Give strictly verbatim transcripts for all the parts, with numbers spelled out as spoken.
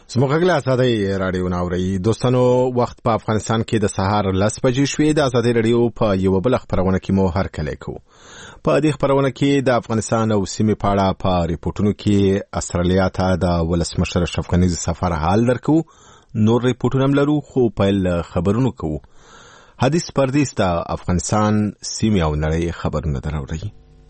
زموږ غږ له ازادۍ راډیو نه اورئ. دوستانو، وخت په افغانستان کې د سهار لس بجې شوې. د ازادۍ راډیو په یوه بله خپرونه کې مو هرکلی کوو. په دې خپرونه کې د افغانستان او سیمې په اړه په ریپورټونو کې استرالیا ته د ولسمشر اشرف غني د سفر حال درکو. نور ریپورټونه هم لرو، خو پیل خبرونو کوو. حدیث پردیس د افغانستان، سیمې او نړۍ خبرونه دراوړي.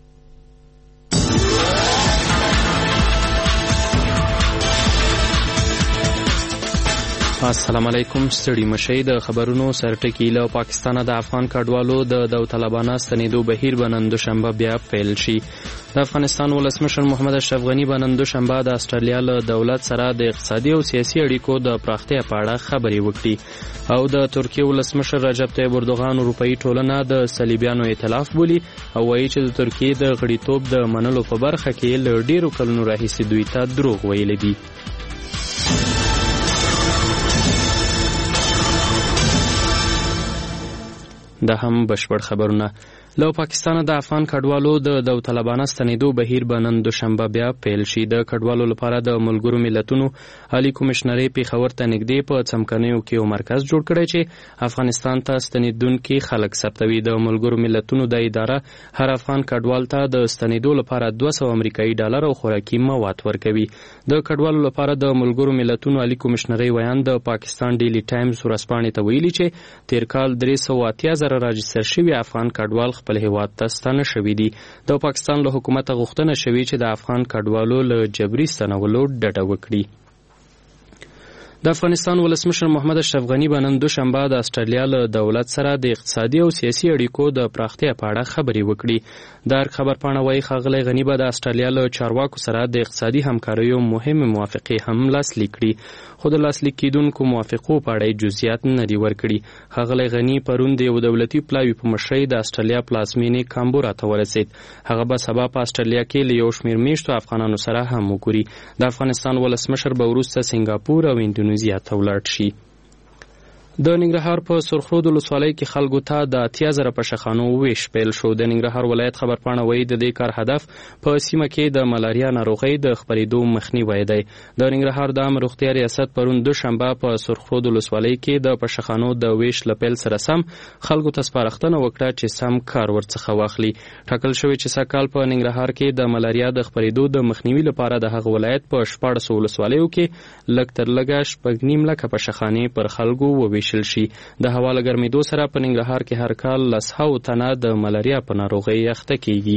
السلام علیکم. ستړي مشئ. د خبرونو سرټکی له پاکستانه د افغان کډوالو د داوطلبانه ستنېدو بهیر به نن دوشنبه بیا پیل شي. د افغانستان ولسمشر محمد اشرف غني به نن دوشنبه د استرالیا له دولت سره د اقتصادي او سیاسي اړیکو د پراختیا په اړه خبرې وکړي او د ترکیې ولسمشر رجب طیب اردوغان اروپایي ټولنه د صلیبیانو ائتلاف بولي او وایي چې د ترکیې د غړیتوب د منلو په برخه کې له ډیرو کلونو راهیسې دوی ته دروغ ویلي دي. دا هم بشپړ خبرونه. له پاکستانه د افغان کډوالو د داوطلبانه ستنېدو بهیر به نن دوشنبه بیا پیل شي. د کډوالو لپاره د ملګرو ملتونو عالی کمشنري پېښور ته نږدې په څمکنیو کې یو مرکز جوړ کړی چې افغانستان ته ستنېدونکي خلک ثبتوي. د ملګرو ملتونو د اداره هر افغان کډوال ته د ستنېدو لپاره دوه سوه امریکایي ډالر او خوراکي مواد ورکوي. د کډوالو لپاره د ملګرو ملتونو عالی کمشنري ویان د پاکستان ډیلی ټایمز ورځپاڼې ته ویلي چې تیر کال درې سوه اتیا زره راجستر شوي افغان کډوال خپل هیواد ته ستانه شوي دي. د پاکستان له حکومته غوښتنه شوې چې د افغان کډوالو له جبري ستنولو ډډه وکړي. د افغانستان ولسمشر محمد اشرف غني به نن دوشنبه د استرالیا له دولت سره د اقتصادي او سیاسي اړیکو د پراختیا په اړه خبرې وکړي. د خبرپاڼه وايي ښاغلی غني به د استرالیا له چارواکو سره د اقتصادي همکاریو مهمې موافقې هم لاسلیک کړي، خو د لاسلیک کېدونکو موافقو په اړه جزئیات نه دي ورکړي. ښاغلی غني پرون د یو دولتي پلاوي په مشرۍ د استرالیا پلازمینې کامبورا ته ورسېد. هغه به سبا په استرالیا کې له یو شمېر میشتو افغانانو سره هم وګوري. د افغانستان ولسمشر به وروسته سنګاپور او اندونیزیا ته ولاړ شي. د ننګرهار په سرخرود ولسوالۍ کې خلکو ته د اتیا زره پشخانو ویش پیل شو. د ننګرهار ولایت خبرپاڼه وایي د دې کار هدف په سیمه کې د ملاریا ناروغۍ د خپرېدو مخنیوی دی. د ننګرهار د عامه روغتیا ریاست پرون دوشنبه په سرخرود ولسوالۍ کې د پشخانو د ویش له پیل سره سم خلکو ته سپارښتنه وکړه چې سم کار ورڅخه واخلي. ټاکل شوی چې سږکال په ننګرهار کې د ملاریا د خپرېدو د مخنیوي لپاره د هغه ولایت په شپاړسو ولسوالیو کې لږ تر لږه شپږ نیم لکه پشخانې پر خلکو وویشل شي. د هوا له ګرمېدو سره په ننګرهار کې هر کال لس هاوو تنه د ملاریا په ناروغۍ اخته کیږي.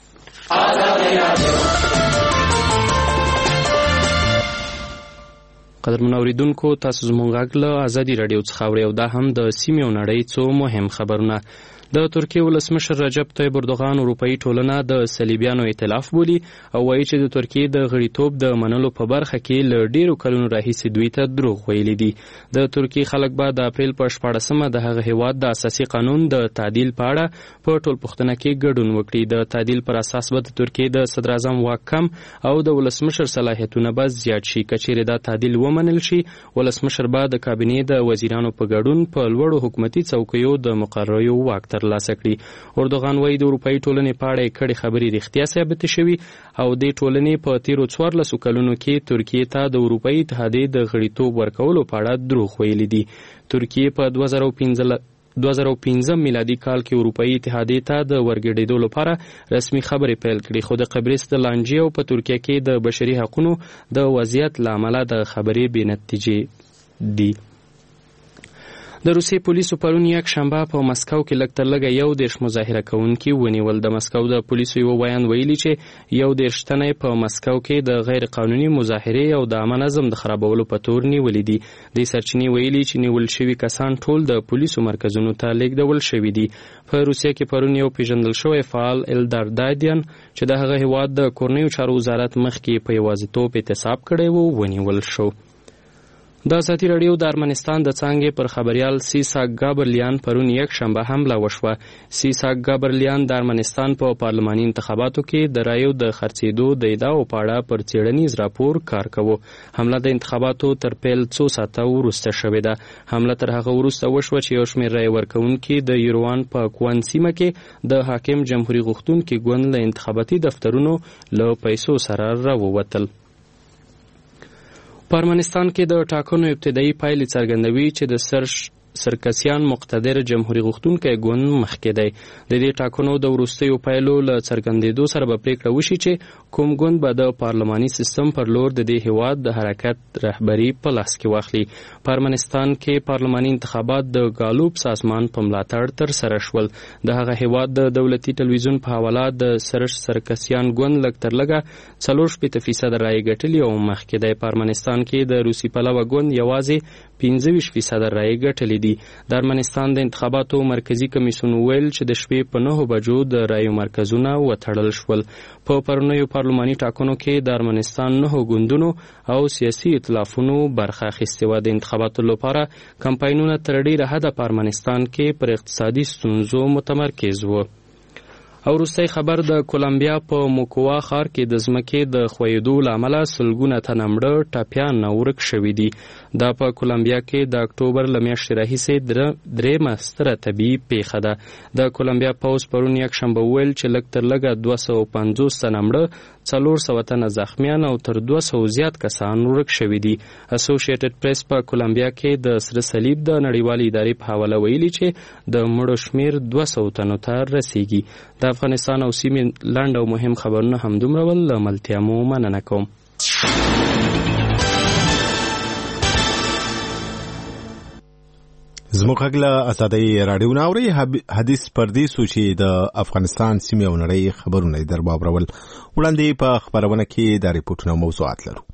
قدرمن اوریدونکو، تاسو زموږ غږ له ازادي راډیو څخه اورئ او دا هم د سیمې او نړۍ څو مهم خبرونه. د ترکیې ولسمشر رجب طیب اردوغان اروپایي ټولنه د صلیبیانو ائتلاف بولي او وایي چې د ترکیې د غړیتوب د منلو په برخه کې له ډیرو کلونو راهیسې دوی ته دروغ ویلي دي. د ترکیې خلک به د اپریل په شپاړسمه د هغه هیواد د اساسي قانون د تعدیل په اړه په ټولپوښتنه کې ګډون وکړي. د تعدیل پر اساس به د ترکیې د صدراعظم واک کم او د ولسمشر صلاحیتونه به زیات شي. که چیرې دا تعدیل ومنل شي، ولسمشر به د کابینې د وزیرانو په ګډون په لوړو حکومتي څوکیو د مقرریو واک ترلاسه کړي. اردوغان وایي د اروپایي ټولنې په اړه یې کړې خبرې رښتیا ثابتې شوي او د ټولنې په تیرو څوارلسو کلونو کې ترکیې ته د اروپایي اتحادیې د غړیتوب ورکولو په اړه دروغ ویلي دي. ترکیې په دوه زره او پنځم میلادي کال کې اروپایي اتحادیې ته د ورګډېدو لپاره رسمي خبرې پیل کړي، خو د قبرس د لانجې او په ترکیه کې د بشري حقوقو د وضعیت له امله د خبرې بې نتیجې دي. د روسیې پولیسو پرون یک شنبه په مسکو کې لږ تر لږه یو دېرش مظاهره کوونکي ونیول. د مسکو د پولیسو یو بیان ویلي چې یو دېرش تنه په مسکو کې د غیر قانوني مظاهرې او د عامه نظم د خرابولو په تور نیولي دي. دې سرچینې ویلي چې نیول شوي کسان ټول د پولیسو مرکزونو ته لیږدول شوي دي. په روسیه کې پرون یو پیژندل شوی فعال الدار دایدیان چې د هغه هیواد د کورنیو چارو وزارت مخکې په یوازیتوب اعتصاب کړی و ونیول شو. د ازادي راډیو د ارمنستان د څانګې پر خبریال سیساک ګابرلیان پرون یک شنبه حمله وشوه. سیساک ګابرلیان د ارمنستان په پارلماني انتخاباتو کې د رایو د خرڅېدو د ادعاو په اړه پر څېړنیز راپور کار کوه. حمله د انتخاباتو تر پیل څو ساعته وروسته شوې ده. حمله تر هغه وروسته وشوه چې یو شمېر رایې ورکوونکي د یروان په کوان سیمه کې د حاکم جمهوري غوښتونکي ګوند له انتخاباتي دفترونو له پیسو سره راووتل. په ارمنستان کې د ټاکنو ابتدایي پایلې څرګندوي چې د سرش سرکسیان مقتدر جمهوریت غوښتونکی ګوند مخکې دی. د دې ټاکنو د وروستیو پایلو له څرګندېدو سره به پریکړه وشي چې کوم ګوند به د پارلماني سیستم پر لور د دې هیواد د حرکت رهبري په لاس کې واخلي. په ارمنستان کې پارلماني انتخابات د ګالوب سازمان په ملاتړ ترسره شول. د هغه هیواد د دولتي تلویزیون په حواله د سرش سرکسیان ګوند لږ تر لږه څلور شپېته فیصده رایې ګټلې او مخکې دی. په ارمنستان کې د روسي پلوه ګوند یوازې پنځه ویشت فیصده رایې ګټلې دي. د ارمنستان د انتخاباتو مرکزی کمیسیون ویل چې د شپې په نهو بجو د رایو مرکزونه وتړل شول. په پرونیو پارلماني ټاکنو کې د ارمنستان نهو ګوندونو او سیاسي ائتلافونو برخه اخیستې وه. د انتخاباتو لپاره کمپاینونه تر ډېره حده په ارمنستان کې پر اقتصادي ستونزو متمرکز وو. او وروستی خبر د کولمبیا په موکوا ښار کې د ځمکې د ښویېدو له امله سلګونه تنه مړه ټپیان ورک شوي دي. دا په کولمبیا کې د اکتوبر له میاشتې راهیسې درېیمه ستره طبیعي پیښه ده. د کولمبیا پوځ پرون یکشنبه وویل چې لږ تر لږه دوه سوه پنځوس تنه مړه، څلور سوه تنه زخمیان او تر دوه سوه زیات کسان ورک شوي دي. اسوسییټډ پریس په کولمبیا کې د سره صلیب د نړیوالې ادارې په حواله ویلي چې د مړو شمیر دوه سوه تنو ته رسیږي. د افغانستان او سیمې لنډ او مهم خبرونه همدومره ول. له ملتیا مو مننه کوم. زموږ غږ له ازادۍ راډیو نه اورئ. حدیث پردیسو چې د افغانستان سیمې او نړۍ خبرونه در واورول. وړاندې په خبرونه کې د ریپورټونو موضوعات لرو.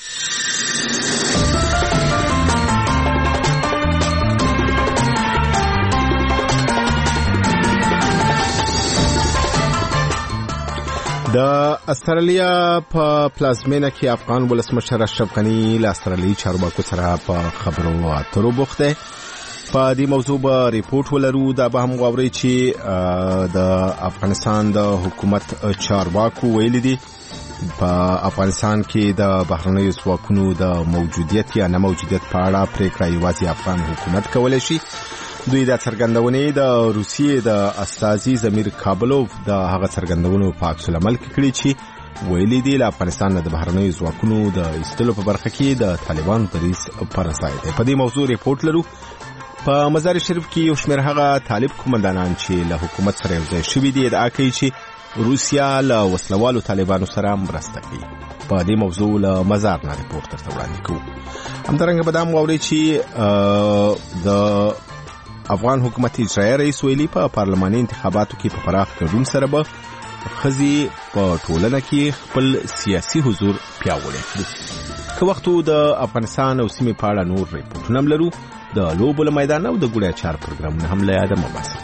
د استرالیا په پلازمینه کې افغان ولسمشر اشرف غني له استرالیایي چارواکو سره په خبرو اترو بوخت دی. په دې موضوع به ریپورت ولرو. دا به هم واورئ چې د افغانستان د حکومت چارواکو ویلي دي په افغانستان کې د بهرنیو ځواکونو د موجودیت یا نه موجودیت په اړه پریکړه یوازې افغان حکومت کولی شي. دوی د څرګندونې د روسیې د استازي زمیر کابلوف د هغه څرګندونو په عکس العمل کې کړي چې ویلي دي له افغانستان د بهرنیو ځواکونو د ایستلو په برخه کې د طالبانو دریځ پر ځای دی. په دې موضوع ریپورت لرو. په مزار شریف کې یو شمېر هغه طالب قومندانان چې له حکومت سره یوځای شوي دي ادعا کوي چې روسیا له وسلوالو طالبانو سره مرسته کوي. په دې موضوع له مزار نه ریپورت درته وړاندې کوو. همدارنګه به دا هم واورئ چې د افغان حکومت اجرایي رئیس ویلي په پارلماني انتخاباتو کې په پراخ ګډون سره به ښځې په ټولنه کې خپل سیاسي حضور پیاوړی کړي. که وخت د افغانستان او سیمې په اړه نور ریپورټونه هم لرو. د لوبو له میدان او د ګوړیا چار پروګرامونه هم له یاده مه باسئ.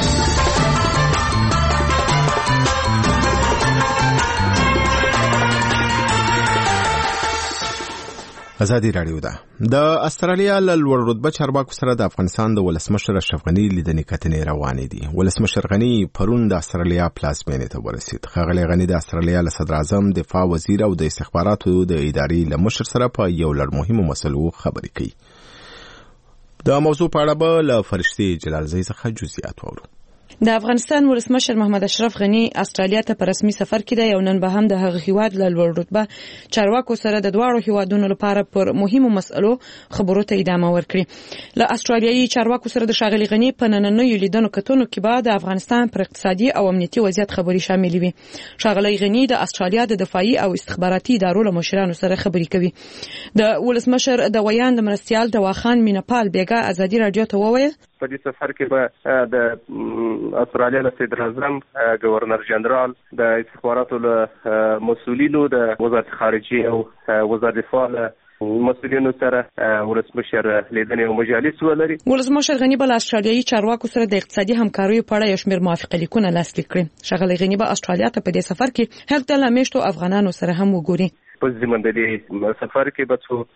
ازادي راډیو ده. د استرالیا له لوړ رتبه چارواکو سره د افغانستان د ولسمشر اشرف غني لیدنې کتنې روانې دي. ولسمشر غني پرون د استرالیا پلازمینې ته ورسید. ښاغلی غني د استرالیا له صدر اعظم، دفاع وزیر او د استخباراتو د ادارې له مشر سره په یو لړ مهمو مسلو خبرې کوي. د موضوع په اړه به له فرشتې جلالزۍ څخه جزئیات واورو. د افغانستان ولسمشر محمد اشرف غني استرالیا ته په رسمي سفر کې دی او نن به هم د هغه هیواد له لوړ رتبه چارواکو سره د دواړو هیوادونو لپاره پر مهمو مسئلو خبرو ته ادامه ورکړي. له استرالیایي چارواکو سره د ښاغلي غني په نننیو لیدنو کتنو کې به د افغانستان پر اقتصادي او امنیتي وضعیت خبرې شاملې وي. ښاغلي غني د استرالیا د دفاعي او استخباراتي ادارو له مشرانو سره خبرې کوي. د ولسمشر د ویان د مرستیال دواخان مینپال بیګا ازادي راډیو ته وویل په دې سفر کې به د استرالیا له صدر اعظم، گورنر جنرال، د استخباراتو له مسؤلینو، د وزارت خارجه او وزارت دفاع له مسؤلینو سره ولسمشر لیدنې او مجالس ولري. ولسمشر غني به له استرالیایي چارواکو سره د اقتصادي همکاریو په اړه یو شمېر موافقه لیکونه لاسلیک کړي. ښاغلی غني به استرالیا ته په دې سفر کې هلته له میشتو افغانانو سره هم وګوري. په ضمن د دې سفر کې به څو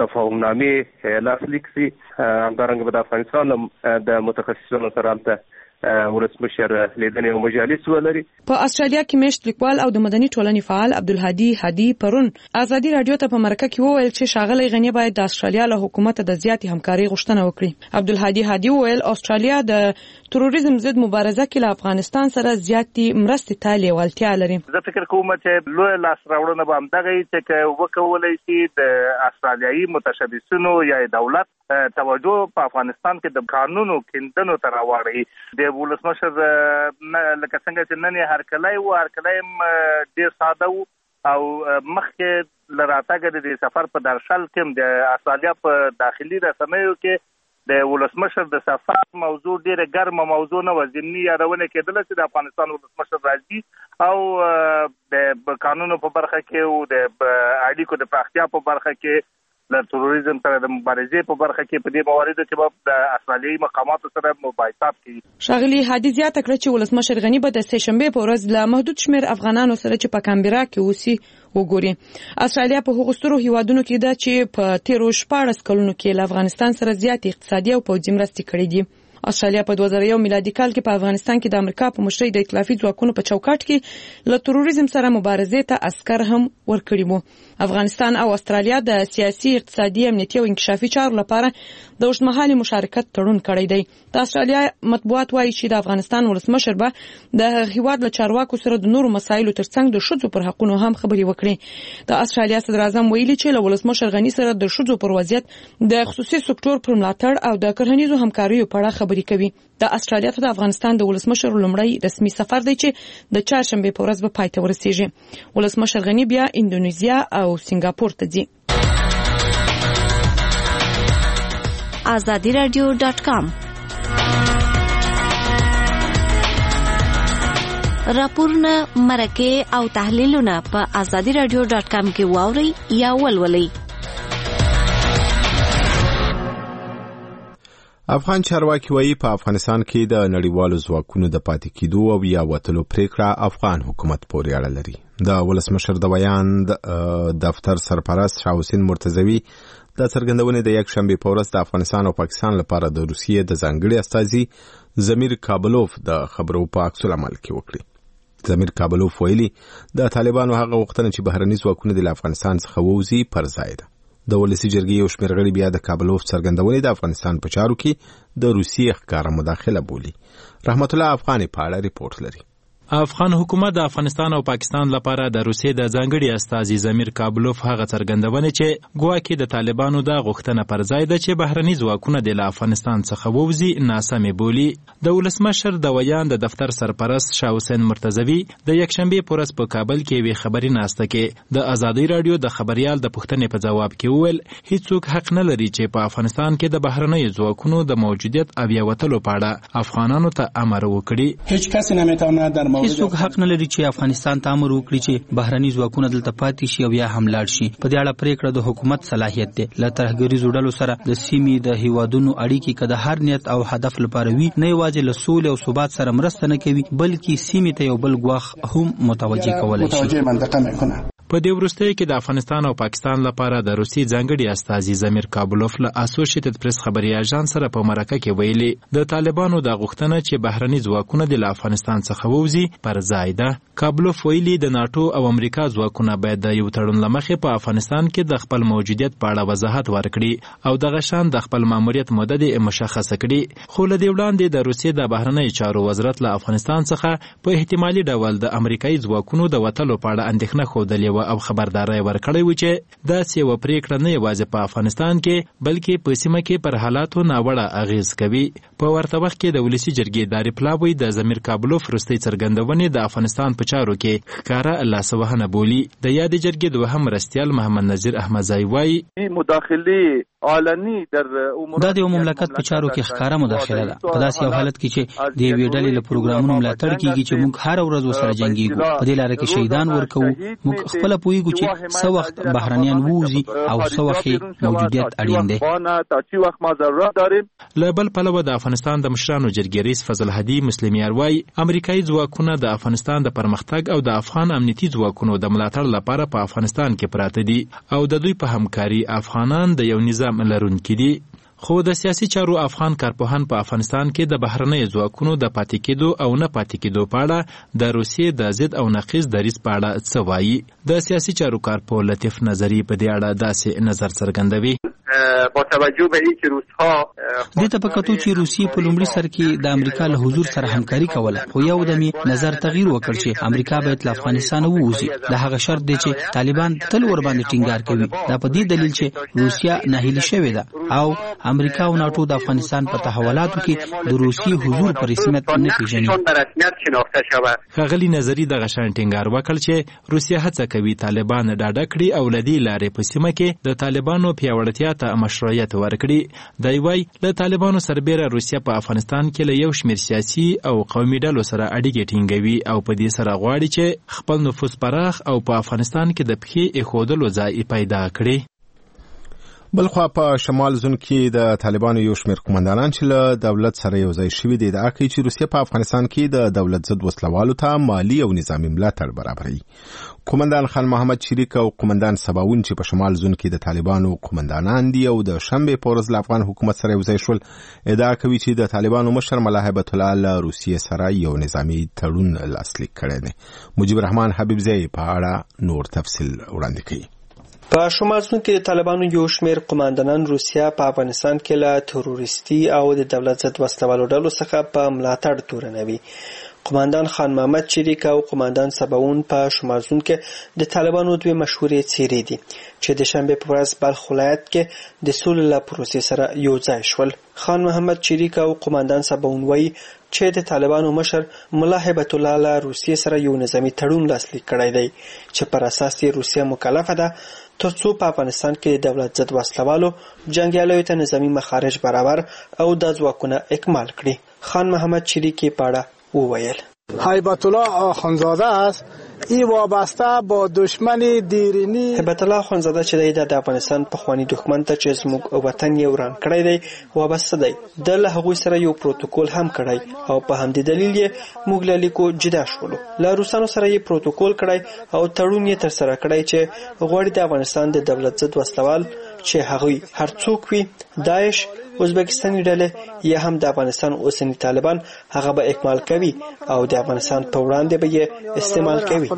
تفاهمنامې لاسلیک شي. همدارنګه به د افغانستان د متخصصینو سره هلته ولسمشر لیدنې او مجالس ولري. په استرالیا کې مشت لیکوال او د مدني ټولنې فعال عبدالهادي هادي پرون ازادي رادیو ته په مرکه کې وویل چې ښاغلی غني باید د استرالیا له حکومت د زیاتې همکاري غوښتنه وکړي. عبدالهادي هادي وویل استرالیا د تروریزم ضد مبارزه کې له افغانستان سره زیاتې مرستې ته لیوالتیا لري. زه فکر کوم چې لوی لاس راوړنه به همدغه وي چې وکولای شي د استرالیایي متشبثینو یا دولت توجه په افغانستان کې د قانونو کیندنو ته راوړي. د ولسمشر لکه څنګه چې نن هرکلی و هرکلی ډېر ساده و او مخکې له راتګه د سفر په درشل کې د استرالیا په داخلي رسنیو کې د ولسمشر د سفر موضوع ډیره ګرمه موضوع نه و. ضمني یادونه کېدله چې د افغانستان ولسمشر راځي او د قانونو په برخه کې او د اړیکو د پراختیا په برخه کې له تروریزم سره د مبارزې په برخه کې په دې مواردو کې د استرالیایي مقاماتو سره مباحثات کوي. ښاغلي هادي زیاته کړه چې ولسمشر غني به د سه شنبې په ورځ له محدود شمېر افغانانو سره چې په کامبرا کې اوسي وګوري. استرالیا په هغو سترو هیوادونو کې ده چې په تیرو شپاړس کلونو کې له افغانستان سره زیات اقتصادي او پوځي مرستې کړې دي. استرالیا په دوه زره یو میلادي کال کې په افغانستان کې د امریکا په مشرۍ د ائتلافي ځواکونو په چوکاټ کې له تروریزم سره مبارزې ته عسکر هم ورکړي وو. افغانستان او استرالیا د سیاسي، اقتصادي، امنیتي او انکشافي چارو لپاره د اوږدمهالي مشارکت تړون کړی دی. د استرالیا مطبوعات وایي چې د افغانستان ولسمشر به د هیواد له چارواکو سره د نورو مسایلو ترڅنګ د ښځو پر حقونو هم خبرې وکړي. د استرالیا صدر اعظم ویلي چې له ولسمشر غني سره د ښځو پر وضعیت، د خصوصي سکتور پر ملاتړ او د کرهنیزو همکاریو په اړه خبرې کوي. د استرالیا ته د افغانستان د ولسمشر لومړی رسمي سفر دی چې د چهارشنبې په ورځ به پای ته ورسیږي. ولسمشر غني بیا اندونیزیا او سنگاپور ته ځي. azadi radio dot com راپورونه، مرکې او تحلیلونه په azadi radio dot com کې واورئ یا ولولئ. افغان چارواکي وایي په افغانستان کې د نړیوالو ځواکونو د پاتې کېدو او یا وتلو پریکړه افغان حکومت پورې اړه لري. د ولسمشر د بیان دفتر سرپرست شاه حسین مرتضوي د څرګندونې د یک شنبې په ورځ د افغانستان او پاکستان لپاره د روسیې د ځانګړي استازي زمیر کابلوف د خبرو په عکس العمل کې وکړي. زمیر کابلوف ویلي د طالبانو هغه غوښتنه چې بهرني ځواکونه د افغانستان څخه ووځي پر ځای ده. د ولسی جرګې یو شمېر غړي بیا د کابلوف څرګندونې د افغانستان په چارو کې د روسیې ښکاره مداخله بولي. رحمت الله افغاني په اړه ریپورت لري. افغان حکومت د افغانستان او پاکستان لپاره د روسیې د ځانګړي استازي زمیر کابلوف هغه څرګندونه چې ګواکې د طالبانو د غوښتنه پر ځای ده چې بهرني ځواکونه د افغانستان څخه ووځي ناسمه بولي. د ولسمشر د ویان د دفتر سرپرست شاه حسین مرتضوي د یکشنبې په ورځ په کابل کې وی خبري ناسته کې د ازادي رادیو د خبريال د پوښتنې په جواب کې وویل هیڅوک حق نه لري چې په افغانستان کې د بهرني ځواکونو د موجودیت او یا وتلو په اړه افغانانو ته امر وکړي. هیڅ کس نمیتونه در هیڅوک حق نه لري چې افغانستان ته امر وکړي چې بهرني ځواکونه دلته پاتې شي او یا هم لاړ شي. په دې اړه پریکړه د حکومت صلاحیت دی. له ترهګریزو ډلو سره د سیمې د هیوادونو اړیکې که د هر نیت او هدف لپاره وي نه یوازې له سولې او ثبات سره مرسته نه کوي بلکې سیمې ته یو بل ګواښ هم متوجه کولی شي. په دې وروستیو کې د افغانستان او پاکستان لپاره د روسي ځانګړي استازي زمیر کابلوف له اسوسییټډ پریس خبري اژانس سره په مرکه کې ویلي د طالبانو د غوښتنه چې بهرني ځواکونه د افغانستان څخه ووځي پر ځای ده. کابلوف ویلي د ناتو او امریکا ځواکونه باید د یو تړون لمخې په افغانستان کې د خپل موجودیت په اړه وضاحت ورکړي او د غشان د خپل ماموریت مدت مشخصه کړي. خو له دې وړاندې د روسیې د بهرنی چارو وزارت له افغانستان څخه په احتمالي ډول د امریکایي ځواکونو د وتلو په اړه اندېښنه ښودلې او خبرداري ورکړی و چې دا سیو پریکړه نه یوازې په افغانستان کې بلکې په سیمه کې پر حالاتو ناوړه اغیز کوي. په ورته وخت کې د ولسی جرګې داري پلاوی د زمیر کابلوف روسي څرګندونې د افغانستان په چارو کې ښکارا لاسوهنه بولي. د یاد جرګې دوهم مرستیال محمد نذیر احمدزای وایي مداخله علني در امور دا د یو مملکت په چارو کې ښکارا مداخله ده. په داسې یو حالت کې چې د یوې ډلې له پروګرامونو ملاتړ کیږي چې موږ هر ورځ ورسره جنګیږو. په دې لاره کې شهیدان ورکوو. موږ خپل پوهیږو چې څه وخت بهرنیان ووځي او څه وخت موجودیت اړین دی. له بل پلوه د افغانستان د مشرانو جرګې رئیس فضل هدي مسلمیار وایي امریکایي ځواکونه د افغانستان د پرمختګ او د افغان امنیتي ځواکونو د ملاتړ لپاره په افغانستان کې پراته دي او د دوی په همکاري افغانان د یو نظام لرونکي دي. خو د سیاسي چارو افغان کارپوهان په افغانستان کې د بهرنیو ځواکونو د پاتې کېدو او نه پاتې کېدو په اړه د روسیې د ضد او نقیض دریځ په اړه څه وایي. د سیاسي چارو کارپوه لطیف نظري په دې اړه داسې نظر څرګندوي. با توجه به اینکه روس‌ها دې ته پکاتو چې روسیې په لومړي سر کې د امریکا له حضور سره همکاري کوله، خو یو دمي نظر تغییر وکړ چې امریکا باید له افغانستان ووځي. د هغه شرط دی چې طالبان تل ور باندې ټینګار کوي. دا په دې دلیل چې روسیا ناهیلي شوې ده او امریکا او ناتو د افغانستان په تحولاتو کې د روسیې حضور په رسمیت نه پیژني. ښاغلي نظري دغه شان ټینګار وکړ چې روسیا هڅه کوي طالبان ډاډه کړي او له دې لارې په سیمه کې د طالبانو پیاوړتیا ته مشروعیت ورکړي. دی وايي له طالبانو سربېره روسیا په افغانستان کې له یو شمېر سیاسي او قومي ډلو سره اړیکې ټینګوي او په دې سره غواړي چې خپل نفوذ پراخ او په افغانستان کې د پښې ایښودلو ځای پیدا کړي. بلخوا په شمال زون کې د طالبانو یو شمېر قومندانان چې له دولت سره یو ځای شوي دي ادعا کوي چې روسیه په افغانستان کې د دولت ضد وسلوالو ته مالی او نظامي ملاتړ برابروي. قومندان خان محمد شریک او قومندان سباون چې په شمال زون کې د طالبانو قومندانان دي او د شنبه په ورځ له افغان حکومت سره یو ځای شول ادعا کوي چې د طالبانو مشر ملا هیبت الله له روسیې سره یو نظامي تړون لاسلیک کړی دی. مجيب الرحمن حبیبزی په اړه نور تفصیل وړاندې کوي. په شمال زون کې د طالبانو یو شمېر قومندانان روسیا په افغانستان کې له تروریستي او د دولت ضد وسلوالو ډلو څخه په ملاتړ تورنوي. قومندان خان محمد شریک او قومندان سباون په شمال زون کې د طالبانو دوی مشهورې څیرې دي چې د شنبه په ورځ بلخ ولایت کې د سولې له پروسې سره یو ځای شول. خان محمد شریک او قومندان سباون وایي چې د طالبانو مشر ملا هیبت الله له روسیې سره یو نظامي تړون لاسلیک کړی دی چې پر اساس یې روسیه مکلفه ده ترڅو په افغانستان کې د دولت ضد وسلوالو جنګیالیو ته نظامي مخارج برابر او د ځواکونه اکمال کړي. خان محمد شریک په اړه وویل هیبت الله آخونزاده است. ای وابسته با دشمن دیرینی هیبت الله آخونزاده چې د افغانستان په خواني دښمن ته چې زموږ وطن یې وران کړی دی وابسته دی. د له هغوی سره یو پروتوکول هم کړی او په همدې دلیل یې موږ له لیکو جدا شولو. له روسانو سره یې پروتوکول کړی او تړون یې ترسره کړی چې غواړي د افغانستان د دولت ضد وسلوال چې هغوی هر څوک وي داعش ازبکستاني ډلې یا هم د افغانستان اوسنی طالبان هغه به اکمال کوي او د افغانستان په وړاندې به یې استعمال کوي.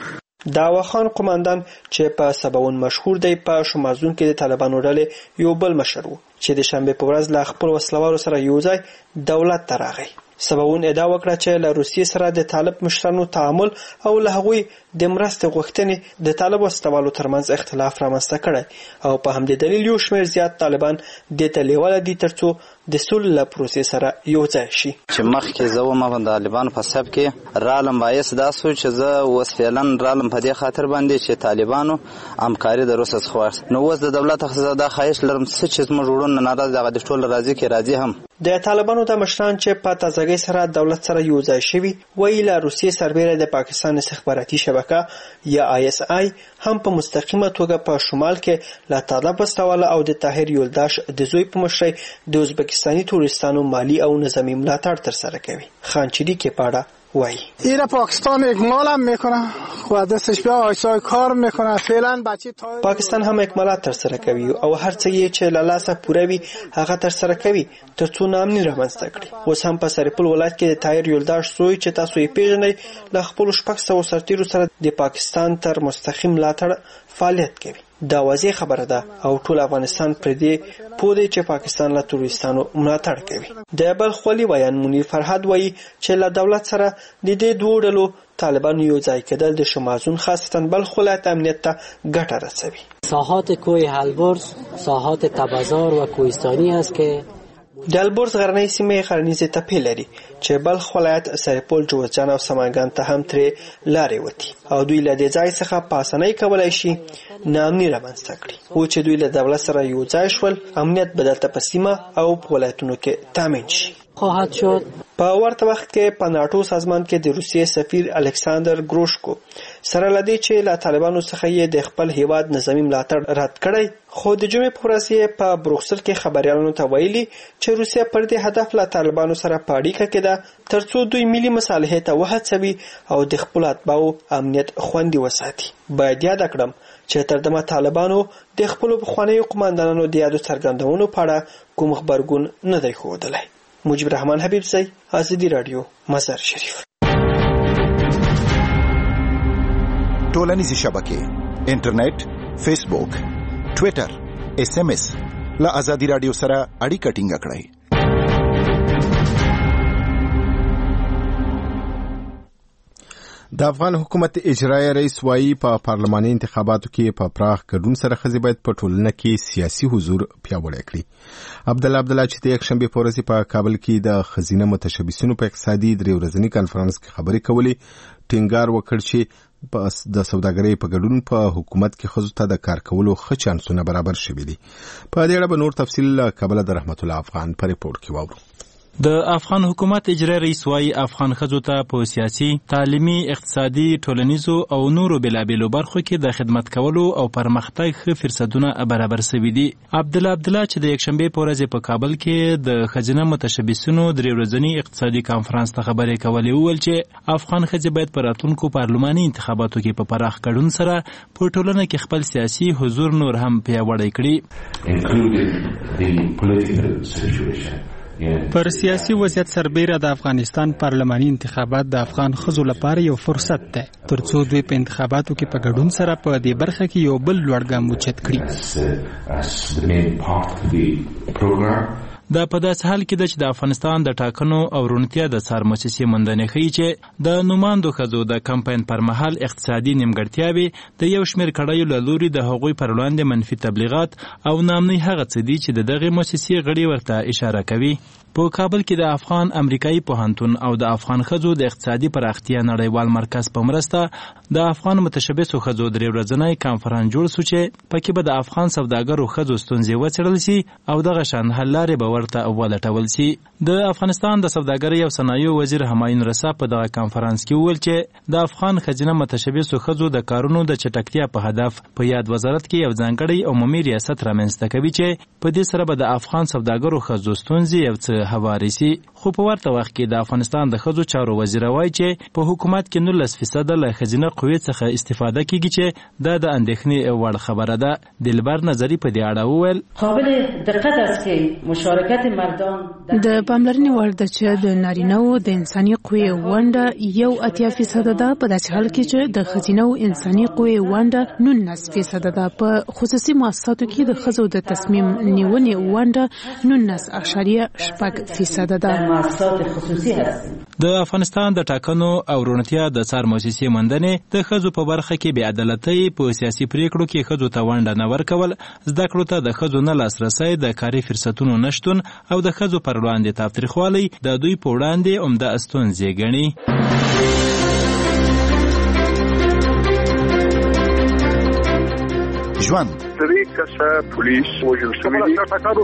داوا خان قومندان چې په سباون مشهور دی په شمال زون کې د طالبانو ډلې یو بل مشر وو چې د شنبه په ورځ له خپل وسلوالو سره یو ځای دولت ته راغی. سباون ادعا وکړه چې له روسیې سره د طالب مشرانو تعامل او له هغوی د مرستې غوښتنې د طالب وسلوالو ترمنځ اختلاف رامنځته کړی او په همدې دلیل یو شمېر زیات طالبان دې ته لیواله دي ترڅو د سولې له پروسې سره یو ځای شي. چې مخکې زه وم د طالبانو په صف کې رالم باعث دا سو چې زه اوس فعلا رالم په دې خاطر باندې چې طالبانو همکاري د روس څخه غواړي. نو اوس د دولت څخه دا خواهش لرم چې زموږ وروڼه ناراض دغه د ټول راضي کې راضي هم. د طالبانو د مشران چې په تازګۍ سره دولت سره یو ځای شوي وایي له روسیې سربېره د پاکستان استخباراتي شبکه یا آی اس آی هم په مستقیمه توګه په شمال کې له طالب وسلواله او د طاهر یولداش د زوی په مشرۍ د ازبکستاني تورستانو مالی او نظامی ملاتړ ترسره کوي. خان چریکی پاړه وای ایرا پاکستان اکمال هم میکنه خو دستش بیا آیسای کار میکنه فعلا بچی تا پاکستان هم اکمالات ترسره کوي او هر څه یې چې له لاسه پوره وي هغه ترسره کوي ترڅو نامني رامنځته کړي. اوس هم په سرپل ولایت کې د طاهر یولداش زوی چې تاسو یې پیژنئ له خپل شپږ سوه سرتیرو سره د پاکستان تر مستقیم ملاتړ فعالیت کوي. دا واضح خبره ده او ټول افغانستان پر دې پوه دی چې پاکستان له تروریستانو ملاتړ کوي. د بلخ ولي ویان منیر فرهاد وایي چې له دولت سره د دې دوه ډلو طالبان یو ځای کېدل د شمالزون خاصتا بلخ ولایت امنیت ته ګټه رسوي. ساحات کوه البرز ساحات تبازار و کوهستانی است که د البرز غرنۍ سیمې غرنیزې تپې لري چې بلخ ولایت سرپل جوزجان او سمنګان ته هم ترې لارې وتي او دوی له دې ځای څخه په اسانۍ کولی شي ناامني رامنځته کړي. و چې دوی له دولت سره یو ځای شول امنیت به دلته په سیمه او په ولایتونو کې تامین شي. خواهد شد. په ورته وخت کې په ناتو سازمان کې د روسیې سفیر الکساندر ګروشکو سره لدی چې له طالبانو څخه یې د خپل هیواد نظامی ملاتړ رد کړی، خو د جمعې په ورځ یې په بروکسل کې خبريالانو ته ویلي چې روسیه پر دې هدف له طالبانو سره په اړیکه کې ده ترڅو دوی ملي مصالحې ته وهڅوي او د خپل اتباعو امنیت خوندي وساتي. باید یاد کړم چې تر دمه طالبانو د خپل پخوانیو قوماندانانو د یادو څرګندونو په اړه کوم خبرګون نه دی ښودلی. مجيب الرحمن حبیب زئی، ازادي رادیو، مزار شریف. ټولنیزې شبکې، انټرنیټ، فیسبوک، ټوئیټر، ایس ایم ایس له ازادي رادیو سره اړیکه ټینګه کړئ. د افغان حکومت اجرایي رئیس وايي په پارلماني انتخاباتو کې په پراخ ګډون سره ښځې باید په ټولنه کې سیاسي حضور پیاوړی کړي. عبدالله عبدالله چې د یکشنبې په ورځ په کابل کې د ښځینه متشبثینو په اقتصادي درې ورځني کنفرانس کې خبرې کولې، ټینګار وکړ چې د سوداګرۍ په ګډون په حکومت کې ښځو ته د کار کولو ښه چانسونه برابر شوي دي. په دې اړه به نور تفصیل له کابله د رحمت الله افغان په ریپورت کې واورو. د افغان حکومت اجرایي رئیس وايي افغان ښځو ته په سیاسي، تعلیمي، اقتصادي، ټولنیزو او نورو بېلابېلو برخو کې د خدمت کولو او پرمختګ ښه فرصتونه برابر شوي دي. عبدالله عبدالله چې د یکشنبې په ورځ په کابل کې د ښځینه متشبثینو درې ورځني اقتصادي کنفرانس ته خبرې کولې وویل چې افغان ښځې باید په راتلونکو پارلماني انتخاباتو کې په پراخ ګډون سره په ټولنه کې خپل سیاسي حضور نور هم پیاوړی کړي. پر سیاسي وضعیت سربیره د افغانستان پارلماني انتخابات د افغان ښځو لپاره یو فرصت دی ترڅو دوی په انتخاباتو کې په ګډون سره په دې برخه کې یو بل لوړ ګام اوچت کړي. دا په داسې حال کې ده چې د افغانستان د ټاکنو او روڼتیا د څار مؤسسې موندنې ښیي چې د نوماندو ښځو د کمپاین پر مهال اقتصادي نیمګړتیاوې د یو شمېر کړیو له لوري د هغوی پر وړاندې منفي تبلیغات او نامنۍ هغه څه دي چې د دغې مؤسسې غړي ورته اشاره کوي. په کابل کې د افغان امریکایي پوهنتون او د افغان ښځو د اقتصادي پراختیا نړیوال مرکز په مرسته د افغان متشبثو ښځو درې ورځنی کنفرانس جوړ شو چې پکې به د افغان سوداګرو ښځو ستونزې وڅېړل شي او دغه شان حل لارې به ورته ولټول شي. د افغانستان د سوداګرۍ او صنایعو وزیر همایون رسا په دغه کنفرانس کې وویل چې د افغان ښځینه متشبثو ښځو د کارونو د چټکتیا په هدف په یاد وزارت کې یو ځانګړی عمومي ریاست رامنځته کوي چې په دې سره به د افغان سوداګرو ښځو ستونزې یو څه هوارې شي. خو په ورته وخت کې د افغانستان د ښځو چارو وزیر وایي چې په حکومت کې نولس فیصده له ښځینه قوې څخه استفاده کیږي چې دا د اندېښنې وړ خبره ده. دلبر نظري په دې اړه وویل قابل دقت است که مشارکت مردان د پاملرنې وړ ده چې د نارینه‌و د انساني قوې ونډه یو اتیا فیصده ده، په داسې حال کې چې د ښځینه‌و انساني قوې ونډه نولس فیصده ده. په خصوصي مؤسساتو کې د ښځو د تصمیم نیونې ونډه نولس اعشاریه شپږ فیصده ده. د افغانستان د ټاکنو او روڼتیا د څار مؤسسې موندنې د ښځو په برخه کې بې عدالتۍ په سیاسي پریکړو کې ښځو ته ونډه نه ورکول، زده کړو ته د ښځو نه لاسرسی، د کاري فرصتونو نشتون او د ښځو پر وړاندې تاوتریخوالی د دوی په وړاندې عمده ستونزې ګڼي. ژوند درې کسه پولیس وژل شوي دي.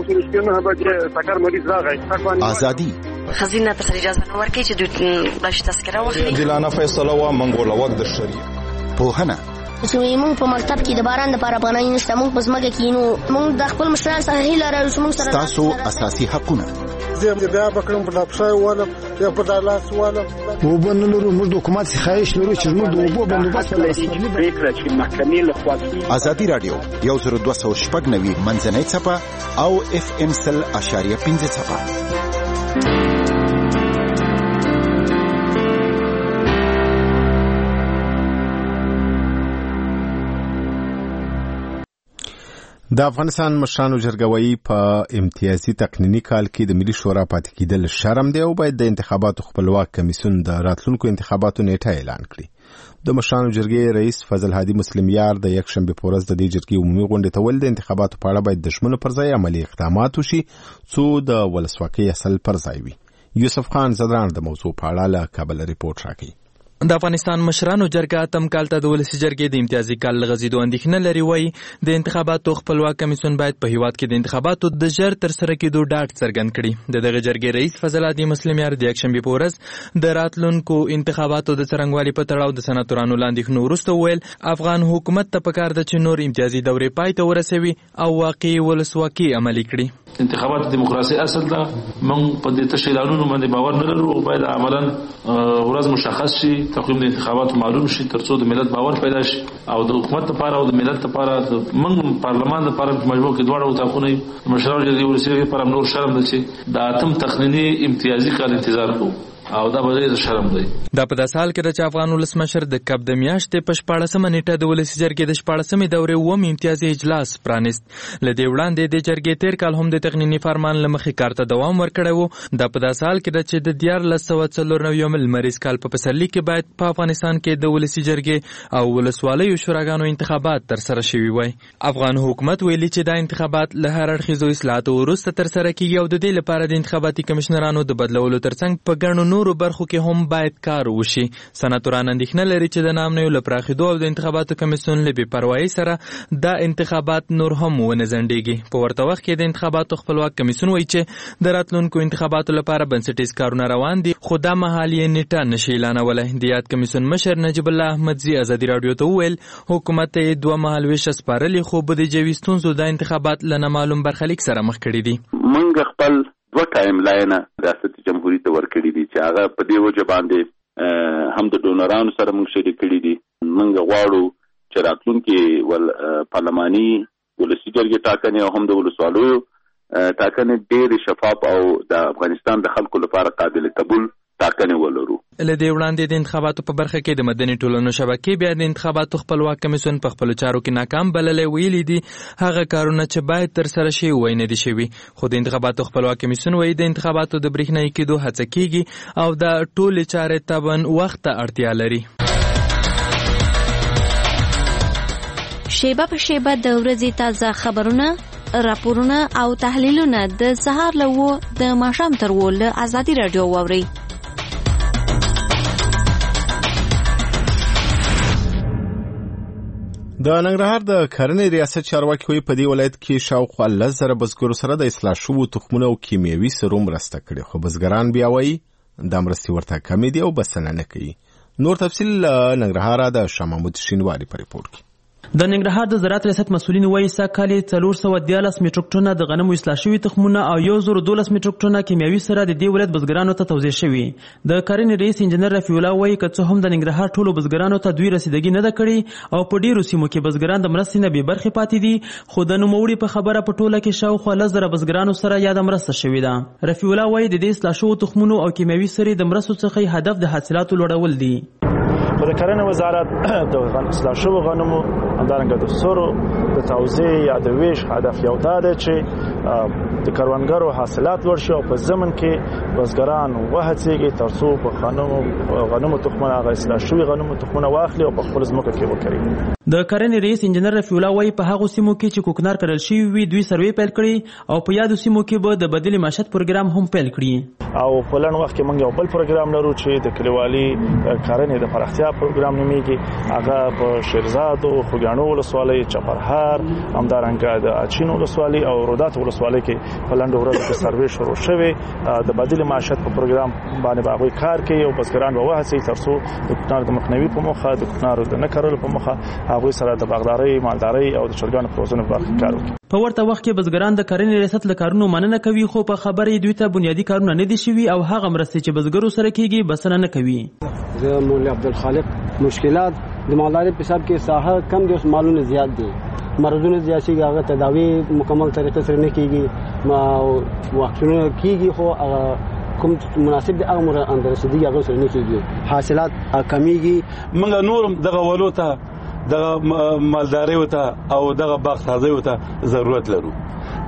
ازادي خزینه ته اجازه نه ورکړي چې دوی بلش تذکره واخلي. جلانه فیصله وا منګوله وخت د شریعت پوهنه چې موږ په مکتب کې د باران لپاره پناه نشته، موږ په ځمکه کې نو موږ د خپل مشران سره هیله لرو چې موږ سره تاسو اساسي حقونه زم بیا بکرم په لپسای ولا یا په دالاس ولا وبنلو موږ د حکومت خواهش لرو چې موږ د وبو بندوبست پریکړه چې محکمې له خوا ازادي رادیو یو زر دوه سوه شپږ نوي منځنۍ څپه او اف ام سل اشاریه پنځه څپه. د افغانستان مشرانو جرګه وایي په امتیازي تقنیني کال کې د ملي شورا پاتې کېدل شرم دی او باید د انتخاباتو خپلواک کمیسیون د راتلونکو انتخاباتو نیټه اعلان کړي. د مشرانو جرګې رئیس فضل هادي مسلم یار د یکشنبې په ورځ د دې جرګې عمومي غونډې ته ویل د انتخاباتو په اړه باید د ژمنو پر ځای عملي اقدامات وشي څو د ولسواکۍ اصل پر ځای وي. یوسف خان زدران د موضوع په اړه له کابل ریپورت راکوي. د افغانستان مشرانو جرګه اتم کال ته د ولسي جرګې د امتیازي کال لغزیدو اندېښنه لري. وایي د انتخاباتو خپلواک کمیسیون باید په هیواد کې د انتخاباتو د ژر ترسره کېدو ډاډ څرګند کړي. د دغه جرګې رئیس فضل عادي مسلم یار د یکشنبې په ورځ د راتلونکو انتخاباتو د څرنګوالي په تړاو د سناتورانو له اندېښنو وروسته وویل افغان حکومت ته پکار ده چې نور امتیازي دورې پای ته ورسوي او واقعي ولسواکي عملي کړي. انتخابات دیموکراسي اصل ده. موږ په دې تشکیلاتونو باندې باور نه لرو او باید عملاً ورځ مشخص شي، تقویم د انتخاباتو معلوم شي ترڅو د ملت باور پیدا شي او د حکومت لپاره او د ملت لپاره موږ پارلمان لپاره په مجموع کې دواړه اتاقونه مشرانو جرګې ولسي لپاره نور شرم ده چې د اتم تقنینی امتیازي کال انتظار کوو او دا به شرم دی. دا په داسې حال کې چې افغان ولسمشر د کب د میاشتې په شپاړسمه نیټه د ولسي جرګې د شپاړسمې دورې اووم امتیازي اجلاس پرانیست. له دې وړاندې د جرګې تیر کال هم د تقنیني فرمان له مخې کار ته دوام ورکړی و. دا په داسې حال کې چې د دیارلس سوه څلور نوي لمریز کال په پسرلي کې باید په افغانستان کې د ولسي جرګې او ولسوالیو شوراګانو انتخابات ترسره شوي وای. افغان حکومت ویلي چې دا انتخابات له هر اړخیزو اصلاحاتو وروسته ترسره کیږي او د دې لپاره د انتخاباتي کمشنرانو د بدلولو ترڅنګ په ګڼو نورو برخو کې هم باید کار وشي. سناتوران اندېښنه لري چې د نامنیو له پراخېدو او د انتخاباتو کمیسیون له بې پروایۍ سره دا انتخابات نور هم ونه ځنډېږي. په ورته وخت کې د انتخاباتو خپلواک کمیسیون وایي چې د راتلونکو انتخاباتو لپاره بنسټیز کارونه روان دي خو دا مهال یې نیټه نشي اعلانولی. د یاد کمیسیون مشر نجیب الله احمدزي ازادي راډیو ته وویل حکومت ته یې دوه مهالویشه سپارلي خو بودیجوي ستونزو د انتخابات له نامعلوم برخلیک سره مخ کړي دي. موږ خپل دوه ټایم لاینه ریاست جمهوریت ته ورکړي دي چې هغه په دې وجه باندې هم د ډونرانو سره موږ شریک کړي دي. موږ غواړو چې راتلونکي ول پارلماني ولسي جرګې ټاکنې او هم د ولسوالیو ټاکنې ډېرې شفاف او د افغانستان د خلکو لپاره قابل قبول ټاکنې ولرو. له دې وړاندې د انتخاباتو په برخه کې د مدني ټولنو شبکې بیا د انتخاباتو خپلواک کمیسیون په خپلو چارو کې ناکام بللی. ویلي دي هغه کارونه چې باید ترسره شي وای نه دي شوي. خو د انتخاباتو خپلواک کمیسیون وایي د انتخاباتو د برېښنایي کېدو هڅه کیږي او د ټولې چارې طبعاً وخت ته اړتیا لري. شیبه په شیبه د ورځې تازه خبرونه، راپورونه او تحلیلونه د سهار له اوو د ماښام تر اوو له ازادي راډیو واورئ. د ننګرهار د کرنې ریاست چارواکي وایي په دې ولایت کې شاوخوا لس زره بزګرو سره د اصلاح شوو تخمونه او کیمیاوي سرو مرسته کړې خو بزګران بیا وایي دا مرستې ورته کمې دي او بسنه نه کوي. نور تفصیل ننګرهار د شاه محمود شینواري په ریپورت کې. د ننګرهار د زراعت ریاست مسؤلین وایي سږ کال یې څلور سوه دیارلس میټریک ټنه د غنمو اصلاح شوي تخمونه او یو زر دولس میټریک ټنه کیمیاوي سره د دې ولایت بزګرانو ته توزیع شوي. د کرنې رئیس انجنیر رفیع الله وایي که څه هم د ننګرهار ټولو بزګرانو ته دوی رسیدګي نه ده کړې او په ډېرو سیمو کې بزګران د مرستې نه بې برخې پاتې دي خو د نوموړي په خبره په ټوله کې شاوخوا لس زره بزګرانو سره یاده مرسته شوې ده. رفیع الله وایي د دې اصلاح شوو تخمونو او کیمیاوي سرې د مرستو څخه هدف د حاصلاتو لوړول دي. د کرنې وزارت د اصلاح شوو غنمو همدارنګه د سرو د توزیع یا د ویش هدف یو دا دی چې د کروندګرو حاصلات لوړ شي او په ضمن کې بزګران وهڅېږي ترڅو په غنمو غنمو تخمونه هغه اصلاح شوي غنمو تخمونه واخلي او په خپل ځمکه کې وکري. د کرنې رئیس انجنیر رفیع الله وایي په هغو سیمو کې چې کوکنار کرل شوي وي دوی سروې پیل کړي او په یادو سیمو کې به د بدیل معیشت پروګرام هم پیل کړي. او په لنډ وخت کې موږ یو بل پروګرام لرو چې د کلیوالي کرنې د پراختیا پروګرام نومیږي. هغه په شیرزاد او خوږیاڼو ولسوالۍ، چپرهار، همدارنګه د اچین ولسوالۍ او رودات ولسوالۍ کې په لنډو ورځو کې سروې شروع شوې. د بدیل معیشت په پروګرام باندې به هغوی کار کوي او بزګران به وهڅوي ترڅو د کوکنارو د مخنیوي په موخه د کوکنارو د نه کرلو په موخه هغوی سره د باغدارۍ، مالدارۍ او د چرګانو په روزنې په برخه کې کار وکړي. په ورته وخت کې بزګران د کرنې ریاست له کارونو مننه کوي خو په خبره یې دوی ته بنیادي کارونه نه دي شوي او هغه مرستې چې بزګرو سره کیږي بسنه نه کوي. زه مولا عبدالخالق مشکلات د مالدارۍ په حساب کې ساحه کم دي او مالونه زیات دي. مرضونه زیات شي هغه تداوی مکمل طریقې سره نه کیږي ما واکسینونه کیږي خو کوم مناسب دي هغه مر اندر رسیدي هغه سره نه کیږي. حاصلات کمیږي. موږ نور دغه ولوته دغه مالداري وته او دغه باغ سازي وته ضرورت لرو.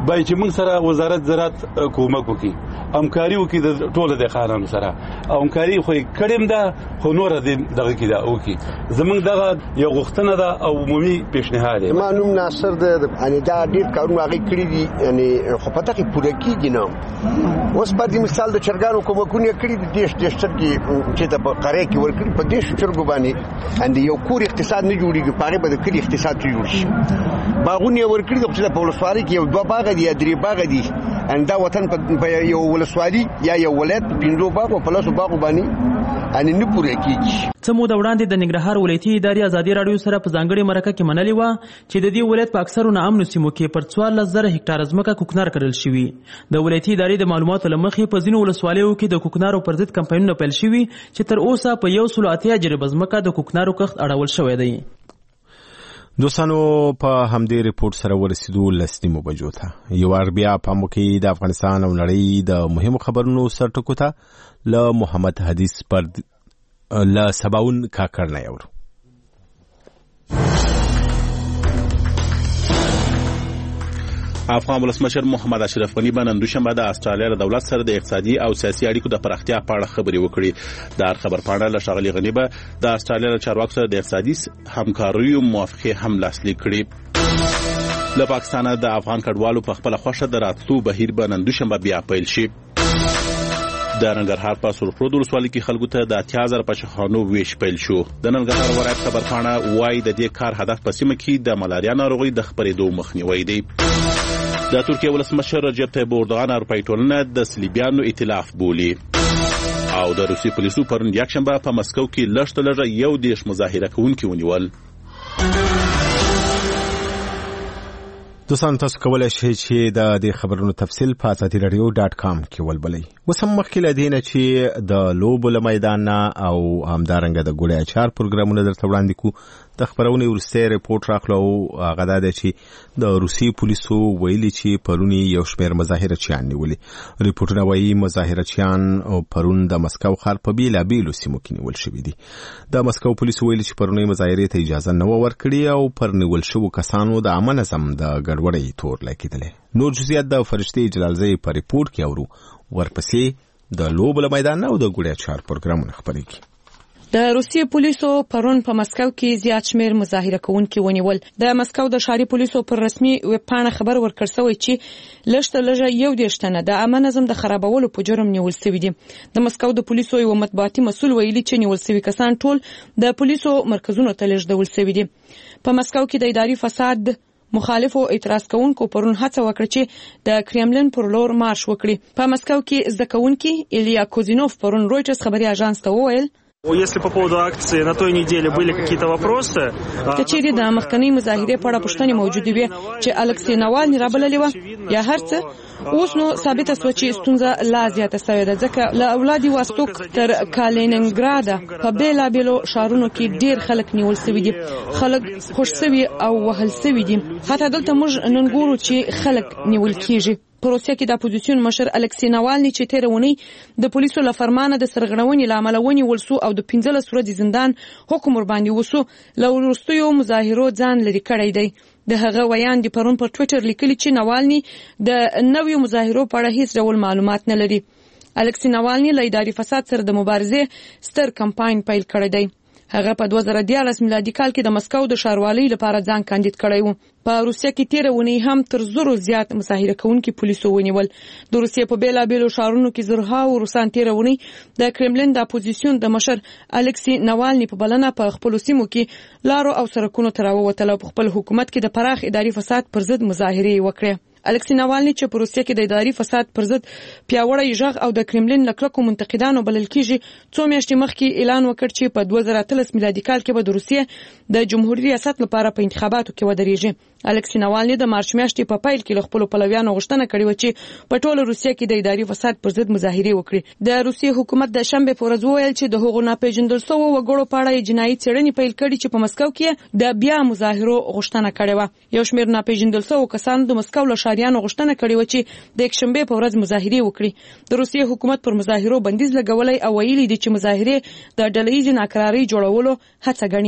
باید چې موږ سره وزارت زراعت کومک وکړي، همکاري وکړي د ټولو دهقانانو سره، او همکاري خو یې کړې ده خو نوره دغه کې ده وکړي. زموږ دغه یو غوښتنه ده او عمومي پیشنهاد دی. زما نوم ناصر دی، یعنې دا ډېر کارونه هغې کړي دي، یعنې خو په دغې پوره کېږي نه. اوس بعد مثال د چرګانو کومکونه یې کړي دي، دېرش دېرش چرګې چې ته په قریه کې ورکړي، په دېرشو چرګو باندې اندې یو کور اقتصاد نه جوړېږي، په هغې به د کلي اقتصاد څه جوړ شي. باغونه یې ورکړي دي، خو چې په ولسوالۍ کې یو دوه باغه دي یا درې باغه دي، دا وطن په یو ولسوالي یا یو ولایت په پنځو باغو په لسو باغو باندې ان نه پوره کیږي. څه موده وړاندې د ننګرهار ولایتي ادارې ازادي راډیو سره په ځانګړې مرکه کې منلې وه چې د دې ولایت په اکثرو ناامنو سیمو کې پر څوارلس زره هکټاره ځمکه کوکنار کرل شوي. د ولایتي ادارې د معلوماتو له مخې په ځینو ولسوالیو کې د کوکنارو پر ضد کمپاینونه پیل شوي چې تر اوسه په یو سلو اتیا جریبه ځمکه د کوکنارو کښت اړول شوی دی. دوستانو په همدې ریپورت سره ورسېدو لسنیمو بجو ته. یو وار بیا پام وکړئ د افغانستان او نړۍ د مهمو خبرونو سرټکو ته له محمد حدیث پر له سباون کاکړ نه یورو. افغان ولسمشر محمد اشرف غنی به نن دوشنبه د استرالیا له دولت سره د اقتصادي او سیاسي اړیکو د پراختیا په اړه خبرې وکړي. د خبر پاڼه له ښاغلي غنی به د استرالیا له چارواکو سره د اقتصادي همکاریو موافقه هم لاسلیک کړي. له پاکستانه د افغان کډوالو په خپل خوښه د راتلو بهیر به نن دوشنبه بیا پیل شي. د ننګرهار په سرخرود ولسوالۍ کې خلکو ته د اتیا زره پشخانو ویش پیل شو. د ننګرهار ولایت خبرپاڼه وایي د دې کار هدف په سیمه کې د ملاریا ناروغۍ د خپرېدو مخنیوی دی. د ترکیه ولسمشر رجب طیب اردوغان اروپایي ټولنه د صلیبیانو ائتلاف بولي. او د روسي پولیسو پرون یکشنبه په مسکو کې لږ تر لږه یو دېرش مظاهره کوونکي ونیول. دوستان تاسو کولای شئ چې د دې خبرونو تفصیل په ازادي رادیو ډاټ کام کې ولولئ. اوس هم مخکې له دې نه چې د لوبو له میدان نه او همدارنګه د ګوړې اچار پروګرامونه درته وړاندې کړو، د خبرونې وروستی ریپورټ راغلو. هغه دا دی چې د روسي پولیسو ویلي چې پرون یو شمېر مظاهرچیان نیولي. ریپورټونه وایي مظاهرچیان پرون د مسکو ښار په بېلابېلو سیمو کې نیول شوي دي. د مسکو پولیسو ویلي چې پرونۍ مظاهرې ته اجازه نه وه ورکړې او پر نیول شوو کسانو د عامه نظم د ګډوډۍ تور لیکېدلی. نور جزئیات د فرشتې جلالزۍ په ریپورټ کې اورو. ورپسې د لوبو له میدان او د ګوړې اچار پروګرامونه خپرېږي. د روسیې پولیسو پرون په مسکو کې زیات شمېر مظاهره کوونکي ونیول. د مسکو د ښاري پولیسو پر رسمي ویب پاڼه خبر ورکړ شوی چې لږ تر لږه یو دېرش تنه د عامه نظم د خرابولو په جرم نیول شوي دي. د مسکو د پولیسو یو مطبوعاتي مسؤل ویلي چې نیول شوي کسان ټول د پولیسو مرکزونو ته لیږدول شوي دي. په مسکو کې د اداري فساد مخالفو اعتراض کوونکو پرون هڅه وکړه چې د کرملین پر لور مارش وکړي. په مسکو کې زده کوونکي ایلیا کوزینوف پرون رویټرز خبري اژانس ته وویل Если по поводу акции на той неделе были какие-то вопросы, کچېرې د مخکنی مظاهرې په اړه پوښتنې موجودې وي چې الکسی ناوالني رابللې وه یا هر څه، اوس نو ثابته سوه چې ستونزه لا زیاته سوې ده، ځکه له ولادیواستوک تر کالینینګراده په بېلابېلو ښارونو کې ډېر خلک نیول سوي دي، خلک خوش سوي او وهل سوي دي. حتی دلته موږ نن ګورو چې خلک نیول کېږي. په روسیه کې د اپوزیسیون مشر الکسی ناوالني چې تېره اونۍ د پولیسو له فرمانه د سرغړونې له امله ونیول سو او د پنځلس ورځې زندان حکم ورباندې وسو، له وروستیو مظاهرو ځان لرې کړی دی. د هغه ویاندې پرون پر ټویټر لیکلي چې ناوالني د نویو مظاهرو په اړه هیڅ ډول معلومات نه لري. الکسی ناوالني له اداري فساد سره د مبارزې ستر کمپاین پیل کړی دی. هغه په دوه زره دیارلس میلادي کال کې د مسکو د ښاروالۍ لپاره ځان کاندید کړی و. په روسیه کې تېره اونۍ هم تر زرو زیات مظاهره کوونکي پولیسو ونیول. د روسیې په بېلابېلو ښارونو کې زرهاوو روسان تېره اونۍ د کرملین د اپوزیسیون د مشر الکسی ناوالني په بلنه په خپلو سیمو کې لارو او سړکونو ته راووتل او په خپل حکومت کې د پراخ اداري فساد پر ضد مظاهرې وکړې. الکسی ناوالني چې په روسیه کې د اداري فساد پر ضد پیاوړی غږ او د کرملین له کلکو منتقدانو بلل کېږي، څو میاشتې مخکې اعلان وکړ چې په دوه زره اتلس میلادي کال کې به د روسیې د جمهوریت ریاست لپاره په انتخاباتو کې ودرېږي. الکسی ناوالني د مارچ میاشتې په پیل کې له خپلو پلویانو غوښتنه کړې وه چې په ټوله روسیه کې د اداري فساد پر ضد مظاهرې وکړي. د روسیې حکومت د شنبې په ورځ وویل چې د هغو ناپېژندل شوو وګړو په اړه جنایي څېړنې پیل کړي چې په مسکو کې د بیا مظاهرو غوښتنه کړې وه. یو شمېر ناپېژندل شوو کسانو د مسکو له ښاریانو غوښتنه کړې وه چې د یکشنبې په ورځ مظاهرې وکړي. د روسیې حکومت پر مظاهرو بندیز لګولی او ویلي دي چې مظاهرې د ډله ییزې ناکرارۍ جوړولو هڅه ګڼي.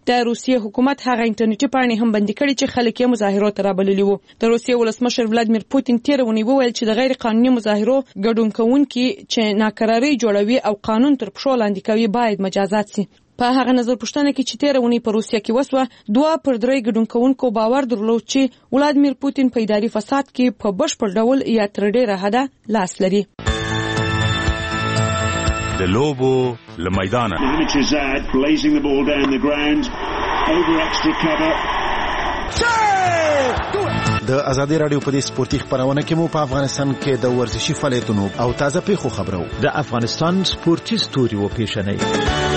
د روسیې حکومت هغه انټرنیټي پاڼې هم بندي کړې چې خلک یې مظاهرو ته رابللي وو. د روسیې ولسمشر ولادیمیر پوتین تیر ونی وویل چې د غیر قانوني مظاهرو ګډون کوونکي چې ناکراري جوړوي او قانون تر پښو لاندې کوي باید مجازات شي. په هغه نظر پوښتنه کې چې تیر ونی په روسیه کې وسوه دوه پر درې ګډون کوونکو باور درلود چې ولادیمیر پوتین په اداري فساد کې په بشپړ ډول یا تر ډیره حده لاس لري. د لوبو له میدانه د ازادي رادیو په دې سپورتي خبرونه کې مو په افغانستان کې د ورزشي فعالیتونو او تازه پیښو خبرو د افغانستان سپورتي ستوري و پیښنې.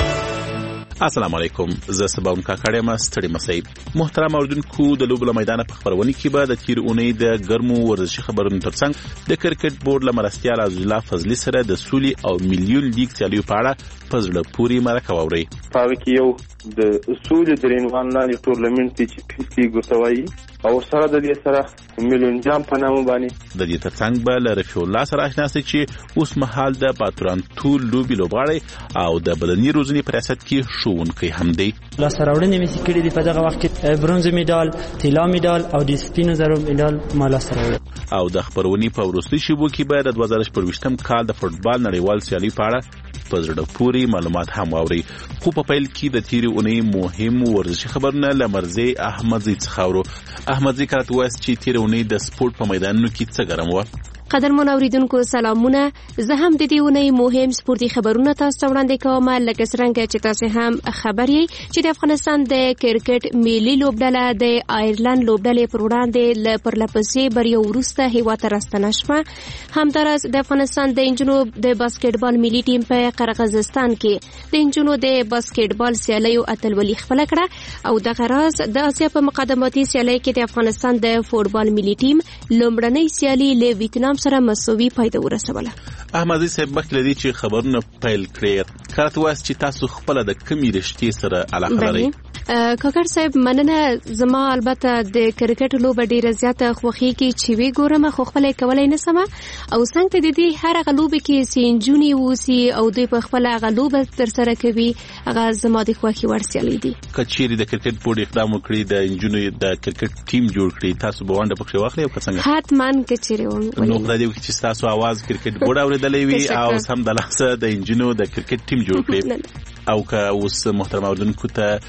السلام علیکم، زه سباون کاکړم. ستړي مسئ محترم اوریدونکو، د لوبو له میدانه په خبرونه کې به د تیر اونۍ د ګرمو ورزشي خبرونو ترڅنګ د کرکټ بورډ له مرستیال عبدالله فضلي سره د سولې او میلیون لیګ سیالیو په اړه په زړه پورې مرکه واورئ. په هغه کې یو د سولې د رینوان لاندې ټورنمنټ چې پیس لیګ ورته وایي او سره د دې سره میلیون جام په نامه باندې د دې ترڅنګ به له رفیع الله سره آشنا سئ چې اوس مهال د پاتورانتو لوبې لوبغاړی او د بدني روزنې په ریاست کې ښوونکی هم دی. لاسته راوړنې مې کړې دي په دغه وخت کې برونز میډال، طلا میډال او د سپینو زرو میډال ما لاسته راوړل. او د خبرونې په وروستي شیبو کې به د دوه زره شپږویشتم کال د فوټبال نړیوال سیالۍ په اړه په زړه پورې معلومات هم واورئ. خو په پیل کې د تیرې اونۍ مهم ورزشي خبرونه له مرزي احمدزي څخه اورو. احمدزي کاته وایي چې تیرې اونۍ د سپورت په میدانونو کې څه ګرم وه. قدرمن اوریدونکو سلامونه، زه هم د دې اونۍ مهم سپورتي خبرونه تاسو ته وړاندې کوم. لکه څنګه چې تاسو هم خبر یې چې د افغانستان د کرکټ ملي لوبډله د آیرلند لوبډلې پر وړاندې ل پرلپسې بریاو وروسته هیواد ته راستنه شوه. همداراز د افغانستان د انجونو د باسکټبال ملي ټیم په قرغیزستان کې د انجونو د باسکټبال سیالیو اتلولي خپل کړه او دغه راز د اسیا په مقدماتي سیالۍ کې د افغانستان د فوټبال ملي ټیم لومړنۍ سیالي له ویتنام سره مساوي پایته ورسوله. احمدزي صاحب مخکې لدی چې خبرونه پیل کړی کارت وایي چې تاسو خپل د کمی رشتې سره علاقه لرئ. کاکړ صاحب مننه. زما البته د کرکټ لوبه ډیره زیاته خوښیږي چې وی ګورم، خو خپل کولای نه سم او څنګه ته د دې هر غلوبه کې سینجونی وسی او دوی په خپل غلوبه تر سره کوي هغه زما د خوښي ورسېلې دي. کچېری د کرکټ بورډ اقدام وکړي د انجونو د کرکټ ټیم جوړ کړي، تاسو به ونده پکې واخلئ او څنګه حتمان کچېری ون نو غواړم چې تاسو आवाज کرکټ بورډ اورېدلې وي او سم د لاسه د انجونو د کرکټ ټیم جوړ کړي. او که اوس محترم اوریدونکو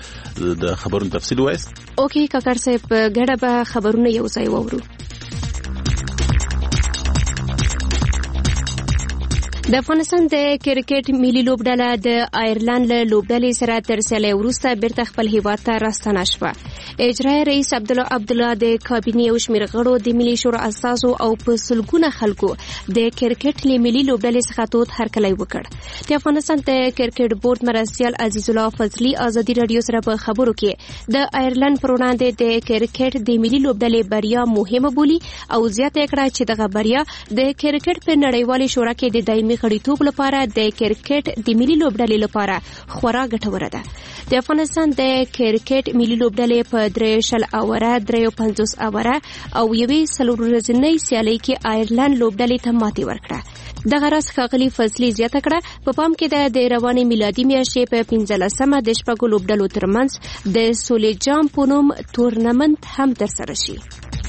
ته د خبرونو تفصیل وایست. اوکې کاکړ صاحب، ګډه به خبرونه یو ځای وورو. د افغانستان د کرکټ ملي لوبډله د آیرلند له لوبډلې سره تر سیالۍ وروسته بیرته خپل هیواد ته راستنه شوه. اجرایي رئیس عبدالله عبدالله د کابینې او شمېر غړو د ملي شورا اساسو او په سلګونه خلکو د کرکټ له ملي لوبډلې څخه تود هرکلی وکړ. د افغانستان د کرکټ بورډ مرستیال عزیز الله فضلي ازادي رادیو سره په خبرو کې د آیرلند پر وړاندې د کرکټ د ملي لوبډلې بریا مهمه بولي او زیاته کړه چې دغه بریا د کرکټ په نړیوالې شورا کې د دایمي غړیتوب لپاره د کرکټ د ملي لوبډلې لپاره خورا ګټوره ده. د افغانستان د کرکټ ملي لوبډلې په درې شل اوره درې پنځوس اوره او یوې څلور ورځنۍ سیالۍ کې آیرلند لوبډلې ته ماتې ورکړه. دغه راز ښاغلي فضلي زیاته کړه په پام کې ده د روانې میلادي میاشتې په پنځلسمه د شپږو لوبډلو ترمنځ د سولې جام په نوم تورنمنت هم ترسره شي.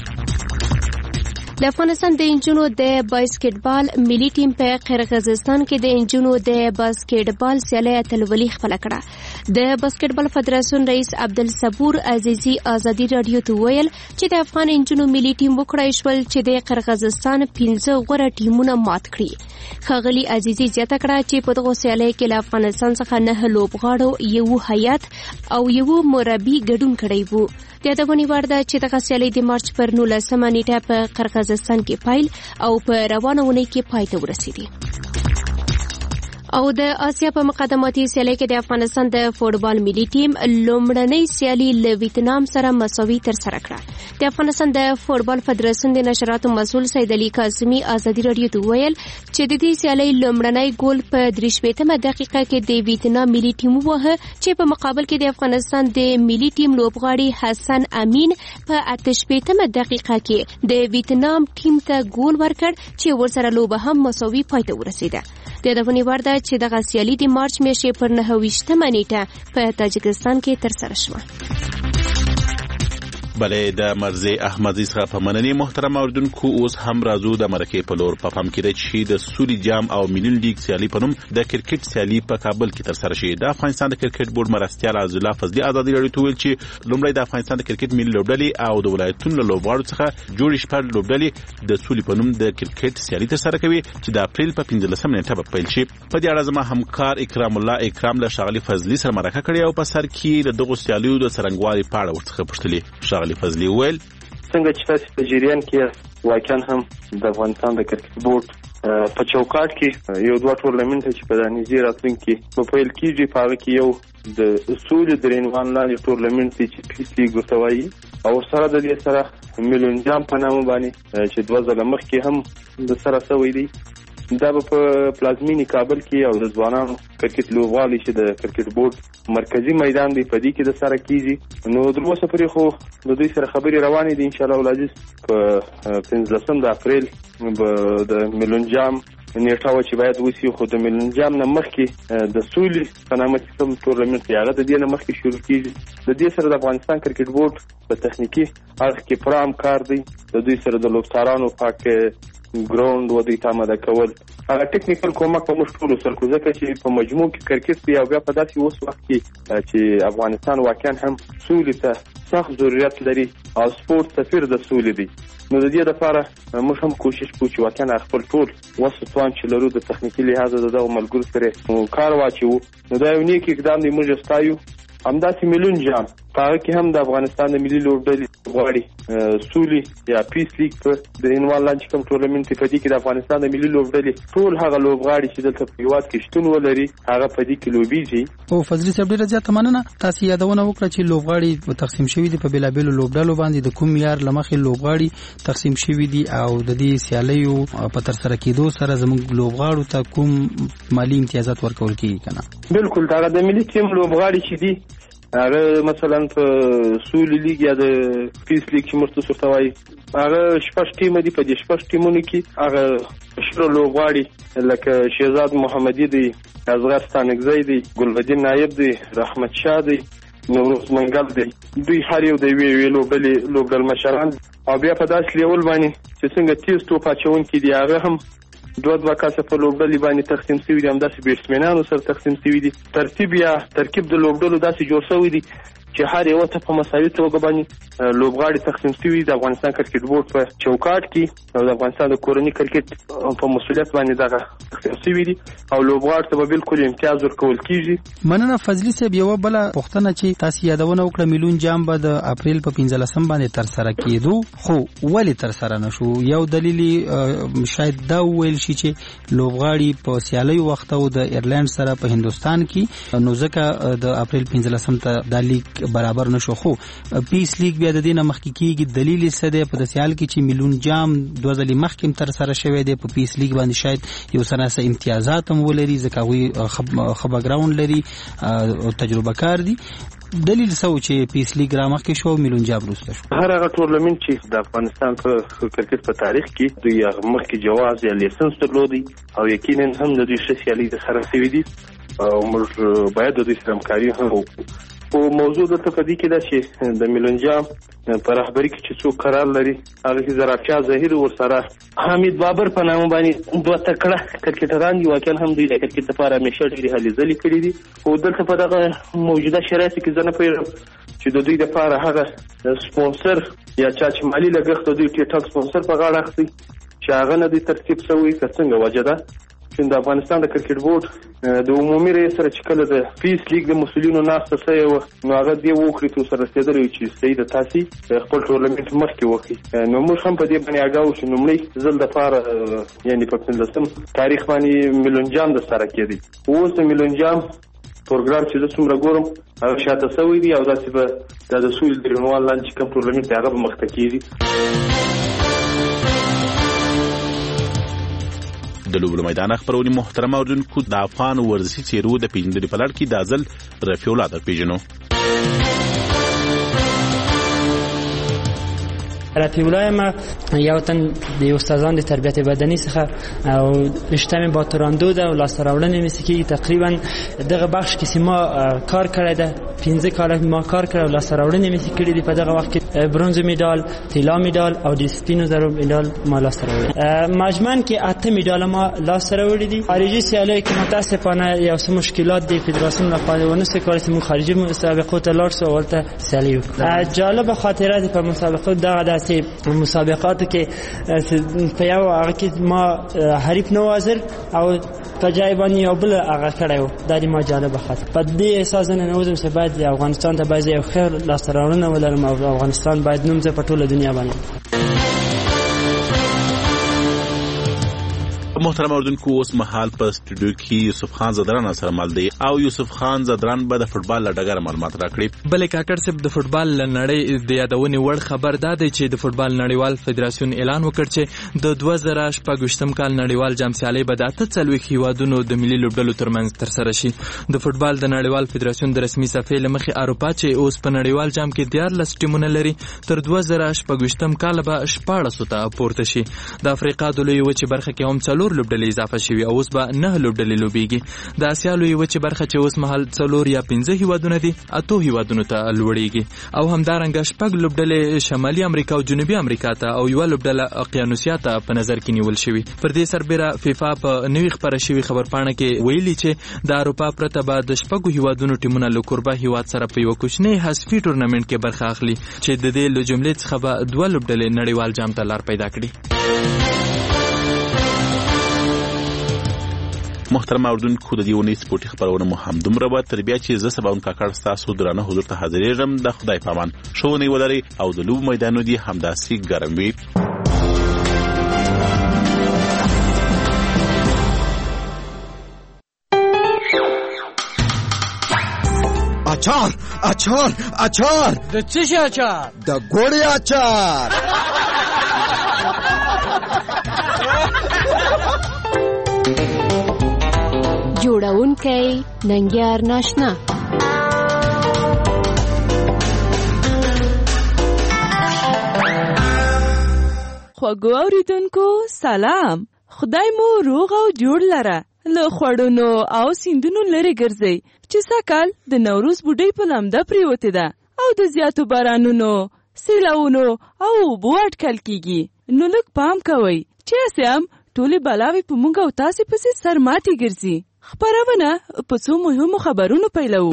د افغانستان د انجونو د باسکټبال ملي ټیم په قرغیزستان کې د انجونو د باسکټبال سیالۍ اتلولي خپل کړه. د باسکټبال فدراسیون رئیس عبدالصبور عزیزي ازادي رادیو ته ویل چې د افغان انجونو ملي ټیم وکړای شول چې د قرغیزستان پنځه غوره ټیمونه مات کړي. ښاغلي عزیزي زیاته کړه چې په دغه سیالۍ کې له افغانستان څخه نه لوبغاړو یو هیات او یو مربي ګډون کړی وو. د یادونې وړ ده چې دغه سیالۍ د مارچ پر نولسمه نیټه په قرغیزستان کې پیل او په روانه اونۍ کې پای ته ورسېدي. او د اسیا په مقدماتي سیالۍ کې د افغانستان د فوټبال ملي ټیم لومړنۍ سیالي له ویتنام سره مساوي ترسره کړه. د افغانستان د فوټبال فدراسیون د نشراتو مسؤل سید علي کاظمي ازادي رادیو ته ویل چې د دې سیالۍ لومړنۍ ګول په درې شپېتمه دقیقه کې د ویتنام ملي ټیم ووهه چې په مقابل کې د افغانستان د ملي ټیم لوبغاړي حسن امین په اته شپېتمه دقیقه کې د ویتنام ټیم ته ګول ورکړ چې ورسره لوبه هم مساوي پای ته ورسېده. د یادونې وړ ده چې دغه سیالي د مارچ میاشتې پر نهه ویشتمه نیټه په تاجکستان کې ترسره شوه. بلې د مرزي احمدي څخه په مننې محترم اوریدونکو اوس هم راځو د مرکې په لور. په پام کې ده چې د سولي جام او ملي لیګ سیالي په نوم د کرکټ سیالي په کابل کې ترسره شي. د افغانستان د کرکټ بورډ مرستیال عبدالله فضلي ازادي راډیو ته ویل چې لومړی د افغانستان د کرکټ ملي لوبډلې او د ولایتونو له لوبغاړو څخه جوړې شپږ لوبډلې د سولي په نوم د کرکټ سیالي ترسره کوي چې د اپریل په پنځلسمه نیټه به پیل شي. په دې اړه زما همکار اکرام الله اکرام له ښاغلي فضلي سره مرکه کړې او په سر کې د دغو سیالیو د څرنګوالي په اړه ورڅخه پوښتلې. ښاغلي فضلي وویل څنګه چې تاسو په جریان کې واقعا هم د افغانستان د کرکټ بورډ په چوکاټ کې یو دوه ټورنمنت چې په دانیزي راتلونکي په پیل کېږي په هغه کې یو د اصول درینوان لاندې ټورنمنت چې پیس لیګ ورته وایي او سره د دې سره میلیون جام په نامه باندې چې دوه ځله مخکې هم د سره سوی دی. دا به په پلازمینی کابل کې او د ځوانانو کرکټ لوبغاړي چې د کرکټ بورډ مرکزی میدان دی په دې کې د سره کیږي. نو د اوسه پرې خو د دوی سره خبرې روانې دي ان شاء الله ولادیس په پنځلسم د اپریل د میلیون جام نیټه و چې باید وسی خو د میلیون جام نه مخکې د سولي په نامه کوم ټورنمنت دی هغه د دې نه مخکې شروع کیږي. د دې سره د افغانستان کرکټ بورډ په تخنیکی اړخ کې پرام کار دی. د دوی سره د لوبڅارانو پاک ګراوند و دوی ته مده کول هغه ټیکنیکل کومک په موږ ټول سره کوزه چې په مجموع کې کرکټ بیا بیا په داسې اوس وخت کې چې افغانستان واقعا هم سولې ته سخت ضرورت لري او سپورت سفیر د سولې دی. نو د دې لپاره موږ هم کوشش کوو چې واقعا خپل ټول وسوتوان چې لرو د تخنیکی لحاظ د دغه ملګرو سره کار واچو. نو دا یو نیک اقدام دی. موږ ستایو همداسې میلیون جام په هغه کې هم د افغانستان د ملي لوبډلې غواړي سولي یا پیس لیګ په د انوال لانچ کوم ټورنمنت په دې کې د افغانستان د ملي لوبډلې ټول هغه لوبغاړي چې دلته په هیواد کې شتون ولري هغه په دې کې لوبیږي. او فضلي صاحب ډیره زیاته مننه. تاسو یادونه وکړه چې لوبغاړي تقسیم شوي دي په بلابلو لوبډلو باندې د کوم یار لمخې لوبغاړي تقسیم شوي دي او د دې سیالیو په تر سره کېدو سره زموږ لوبغاړو ته کوم مالی امتیازات ورکول کیږي کنه؟ بالکل دا د ملي ټیم لوبغاړي چې دي هغه مثلا په سولي لیګ یا د پیس لیګ چې مرته ورته وایي هغه شپږ ټیم دي. په دې شپږ ټیمونو کې هغه شروع لوبغاړي لکه شهزاد محمدي دی، اصغر ستانکزی دی، ګلبدین نایب دی، رحمت شاه دی، نوروز منګل دی. دوی هر یو د یوې یوې لوبډلې لوبډل مشران او بیا په داسې لیول باندې چې څنګه تیز توپ اچونکي دي هغه هم دوه دوه کاسه په لوبډلې باندې تقسیم شوي دي. همداسې بیټسمنانو سره تقسیم شوي دي. ترتیب یا ترکیب د لوبډلو داسې جوړ شوی دی چې هر یو ته په مساوي توګه باندې لوبغاړي تقسیم شوي د افغانستان کرکټ بورډ په چوکاټ کې او د افغانستان د کورني کرکټ په مسولیت باندې دغه تقسیم شوي دي او لوبغاړو ته به بالکل امتیاز ورکول کیږي. مننه فضلي صاحب. یو بل پوښتنه چې تاسو یادونه وکړه میلیون جام به د اپریل په پنځلسم باندې تر سره کېدو خو ولې تر سره نشو؟ یو دلیل شاید دا ویل شي چې لوبغاړي په سیالي وخت او د ایرلند سره په هندستان کې نو ځکه د اپریل پنځلسم ته د لیګ برابر نشو. خو پیس لیګ بیا د دې نه مخکې کېږي. دلیل څه دی په داسې حال کې چې میلیون جام دوه ځلې مخکې تر سره شوی دی؟ په پیس لیګ باندې شاید یو سره سه امتیازات هم ولري ځکه هغوی ښه بیکګراوند لري او تجربه کار دي. دلیل څه چې پیس لیګ را مخکې شو میلیون جام وروسته شو؟ هر هغه ټورنمنت چې د افغانستان په کرکټ په تاریخ کې دوی مخکې جواز یا لیسنس درلودي او یقینا هم د دوی ښه سیالي سره شوي دي او موږ باید د دوی سره همکاري هم وکړو. او موضوع دلته په دې کې ده چې د میلیون جام په رهبري کې چې څوک قرار لري هغه کې ظرافشاه ظهیر ورسره حمید بابر په نامه باندې دوه تکړه کرکټران دي. واقعا هم دوی د کرکټ لپاره همیشه ډېرې هلې ځلې کړي دي. خو دلته په دغه موجوده شرایطو کې زه نه پوهېږم چې د دوی لپاره هغه سپونسر یا چا چې مالي لګښت د دوی ټیټک سپونسر په غاړه اخلي چې هغه نه دوی ترتیب شوی که څنګه وجه ده. چې د افغانستان د کرکټ بورډ د عمومي رئیس سره چې کله د پیس لیګ د مسولینو ناسته شوې وه نو هغه دې وکړي تر سره رسېدلی چې سید تاسې خپل ټورنمنټ مخکې وکړي. نو موږ هم په دې باندې اګاو چې لومړی ځل دپاره یعنې په پنځلسم تاریخ باندې میلیون جام د سره کېدی. اوس د میلیون جام پروګرام چې زه څومره ګورم هغه شاته شوی دی او داسې به دا د سولې د رینوال لاندې چې کوم ټورنمنټ دی هغه به مخته کېږي. د لوبو میدان خبرونې محترم اوریدونکو د افغان ورزشي څیرو د پیژندنې په لړ کې دا ځل رفیع الله درپېژنو. رفیع الله ما یو تن د استادان د تربیت بدني څخه او رشته با تراندو ده او لاسته راوړنې مې سکی تقریبا دغه بخش کې ما کار کړی ده پنځه کال ما کار کړی او لاسته راوړنې مې کړې دي په دغه وخت کې برونز مډال طلا مډال او د سپینو زرو مډال ما لاسته راوړل مجموعاً کې اته مډال ما لاسته راوړل دي خارجي سیالۍ کې متاسفانه یو څه مشکلات د فدراسیون لخوا ونه سکاري چې مو خارجي مسابقات ته لاړ سو ولته سیالي وکړه جالب خاطرات په مسابقات دغه داسې مسابقات کې په یو هغه کې ما حریف نوازر او په جای باندې یو بل هغه کړی و دا د ما جالبه خاطره په دې اساس نه نوزم چې باید افغانستان ته باید یو خیر لاسته راوړنه ولرم او افغانستان باید نوم زه په ټوله دنیا باندې محترم اوردونکو اوس مهال په سټوډیو کې یوسف خان زدران سره مل دی او یوسف خان زدران به د فوتبال لړګر معلومات راکړي بلې کاکړ صاحب د فوتبال لنړۍ د یادونې وړ خبر دا دی چې د فوتبال نړیوال فدراسیون اعلان وکړ چې د دوه زره شپږ کال نړیوال جام سیالۍ به د اته څلوېښت هیوادونو د ملي لوبډلو ترمنځ ترسره شي د فوتبال د نړیوال فدراسیون د رسمي صفحې له مخې اروپا چې اوس په نړیوال جام کې دیارلس ټیمونه لري تر دوه زره شپږ کال به شپاړسو ته پورته شي د افریقا د لویې وچې برخه کې هم څلور لوبډلې اضافه شوي او اوس به نه لوبډلې لوبېږي د اسیا لویې وچې برخه چې اوس مهال څلور یا پنځه هیوادونه دي اتو هیوادونو ته لوړېږي او همدارنګه شپږ لوبډلې شمالي امریکا او جنوبي امریکا ته او یوه لوبډله اقیانوسیا ته په نظر کې نیول شوي پر دې سربیره فیفا په نوي خپره شوي خبرپاڼه کې ویلي چې د اروپا پرته به د شپږو هیوادونو ټیمونه له کوربه هیواد سره په یوه کوچنۍ حذفي ټورنمنټ کې برخه اخلي چې د دې له جملې څخه به دوه لوبډلې نړیوال جام ته لار پیدا کړي محترم اوردونکو د دې ونې سپورتي خبرونه مو هم دومره به تر بیا چې زه سباون کاکړ ستاسو درانه حضور ته حاضرېږم د خدای په امان ښه ولرئ او د لوبو میدانونه دې همداسې ګرم وي اچار اچار اچار د څه شي اچار د ګوړې اچار جوړونکی ننګیار ناشنا خوږو اوریدونکو سلام خدای مو روغ او جوړ لره له خوړونو او سیندونو لرې ګرځئ چې سږکال د نوروز بوډۍ په لمده پریوتې ده او د زیاتو بارانونو سیلاونو او اوبو اټکل کیږي نو لږ پام کوئ چې هسې هم ټولې بلاوې په موږ او تاسې پسې سرماتې ګرځي خبرونه په څو مهمو خبرونو پیلوو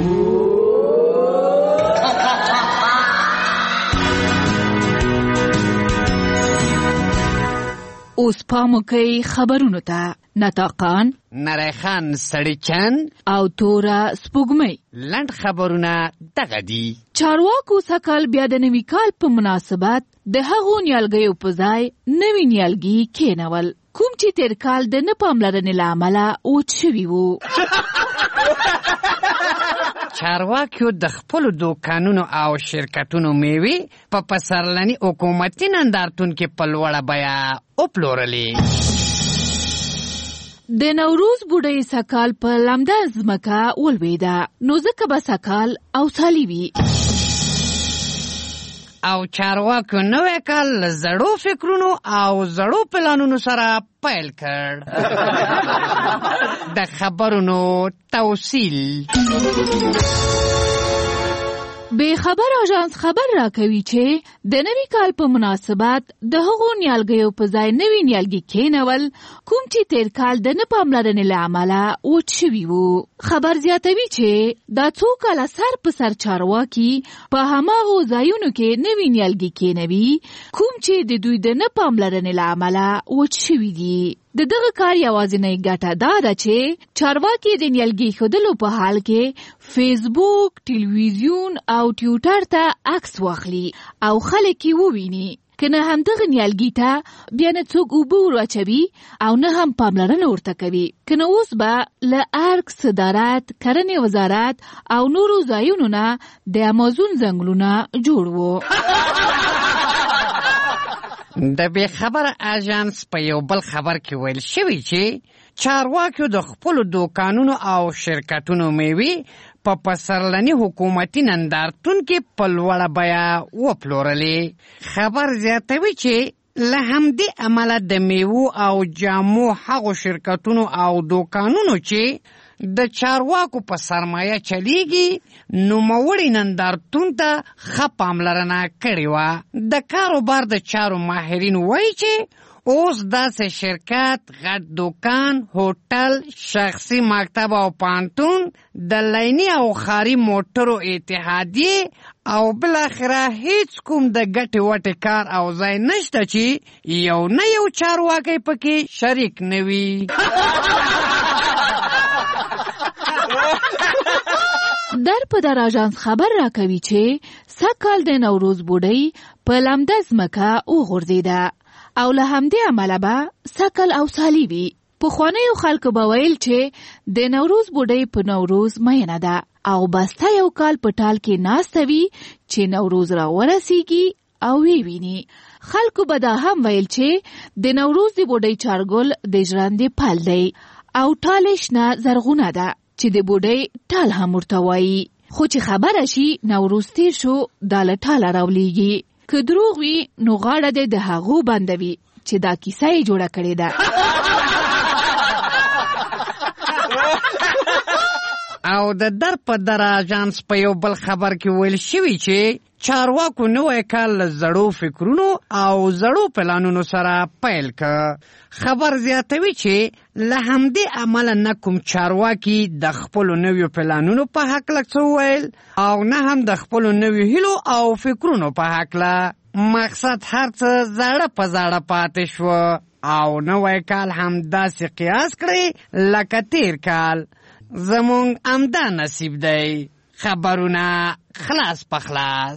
اوس پام وکئ خبرونو ته نطاقان نریخان سړیچن او تورا سپوږمۍ لنډ خبرونه دغه دي چارواکو سږکال بیا د نوي کال په مناسبت د هغو نیالګیو په ځای نوي نیالګي کېنول کوم چې تیر کال د نه پاملرنې له امله وچ شوي وو چارواکیو د خپلو دوکانونو او شرکتونو میوې په پسرلني حکومتي نندارتون کې په لوړه بیه وپلورلې د نوروز بوډۍ سږکال په لمده ځمکه ولوېده نو ځکه به سږکال اوسالي وي او چارواکو نوی کال له زړو فکرونو او زړو پلانونو سره پیل کړ د خبرونو توصیل بے خبر آژانس خبر راکوي چې د نوي کال په مناسبت د هغو نیالګیو په ځای نوي نیالګي کېنول کوم چې تیر کال د نه پاملرنې له امله وچ شوي وو خبر زیاتوي چې دا څو کاله سر په سر چارواکي په هماغو ځایونو کې نوي نیالګي کېنوي کوم چې د دوی د نه پاملرنې له امله وچ شوي دي د دغه کار یوازینۍ ګټه دا ده چې چارواکي د نیالګي ښودلو په حال کې فیسبوک، ټلویزیون او ټویټر ته عکس واخلي او خلک یې وویني که نه همدغه نیالګي ته بیا نه څوک اوبه ور اچوي او نه هم پاملرنه ورته کوي که نه اوس به له ارګ، صدارت، کرنې وزارت او نورو ځایونو نه د امازون ځنګلونه جوړ وو د بې خبره اژانس په یو بل خبر کې ویل شوي چې چارواکیو د خپلو دوکانونو او شرکتونو میوې په پسرلني حکومتي نندارتون کې په لوړه بیه وپلورلې. خبر زیاتوي چې له همدې امله د میوو او جامو هغو شرکتونو او دوکانونو چې د چارواکو په سرمایه چلیږي نوموړي نندارتون ته ښه پاملرنه کړې وه. د کاروبار د چارو ماهرین وایي چې اوس داسې شرکت، غټ دوکان، هوټل، شخصي مکتب او پانتون، د لیني او خاري موټرو اتحادیې او بالاخره هیڅ کوم د ګټې وټې کار او ځای نشته چې یو نه یو چارواکی پکې شریک نه وي. در په در آژانس خبر راکوي چې سږکال د نوروز بوډۍ په لمده ځمکه وغورځېده او له همدې امله به سکل او سالی وي. پخوانیو خلکو به ویل چې د نوروز بوډۍ په نوروز مینه ده او بسته یو کال په ټال کې ناسته وي چې نوروز را ورسیږي او وی ویني. خلکو به دا هم ویل چې د نوروز د بوډۍ چارګل د ژرندې پل دی او ټال شنه زرغونه ده چې د بوډۍ ټال هم ورته وایي. خو چې خبره شي نوروز تیر شو دا له ټاله راولېږي. که دروغ وي نو غاړه دې د هغو بندوي چې دا کیسه یې جوړه کړې ده. او د در په در آژانس په یو بل خبر کې ویل شوي چې چارواکو نوی کال له زړو فکرونو او زړو پلانونو سره پیل که. خبر زیاتوي چې له همدې امله نه کوم چارواکي د خپلو نویو پلانونو په هکله څه وویل او نه هم د خپلو نویو هیلو او فکرونو په هکله. مقصد هر څه زاړه په زاړه پاتې شو او نوی کال هم داسې قیاس کړی لکه تیر کال. زمونږ امدا نصیب دی. خبرونه خلاص په خلاص.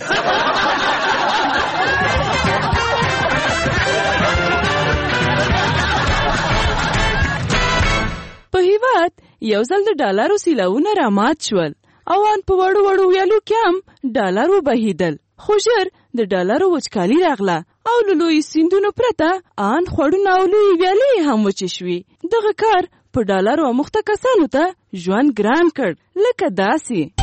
په هیواد یو ځل د ډالرو سیلاونه رامات شول او ان په وړو وړو ویالو کې هم ډالر وبهیدل. خو ژر د ډالرو وچکالي راغله او له لوی سیندونو پرته ان خوړونه او لوی ویالې هم وچې شوې. دغه کار په ډالرو اموخته کسانو ته ژوند ګران کړ لکه داسې.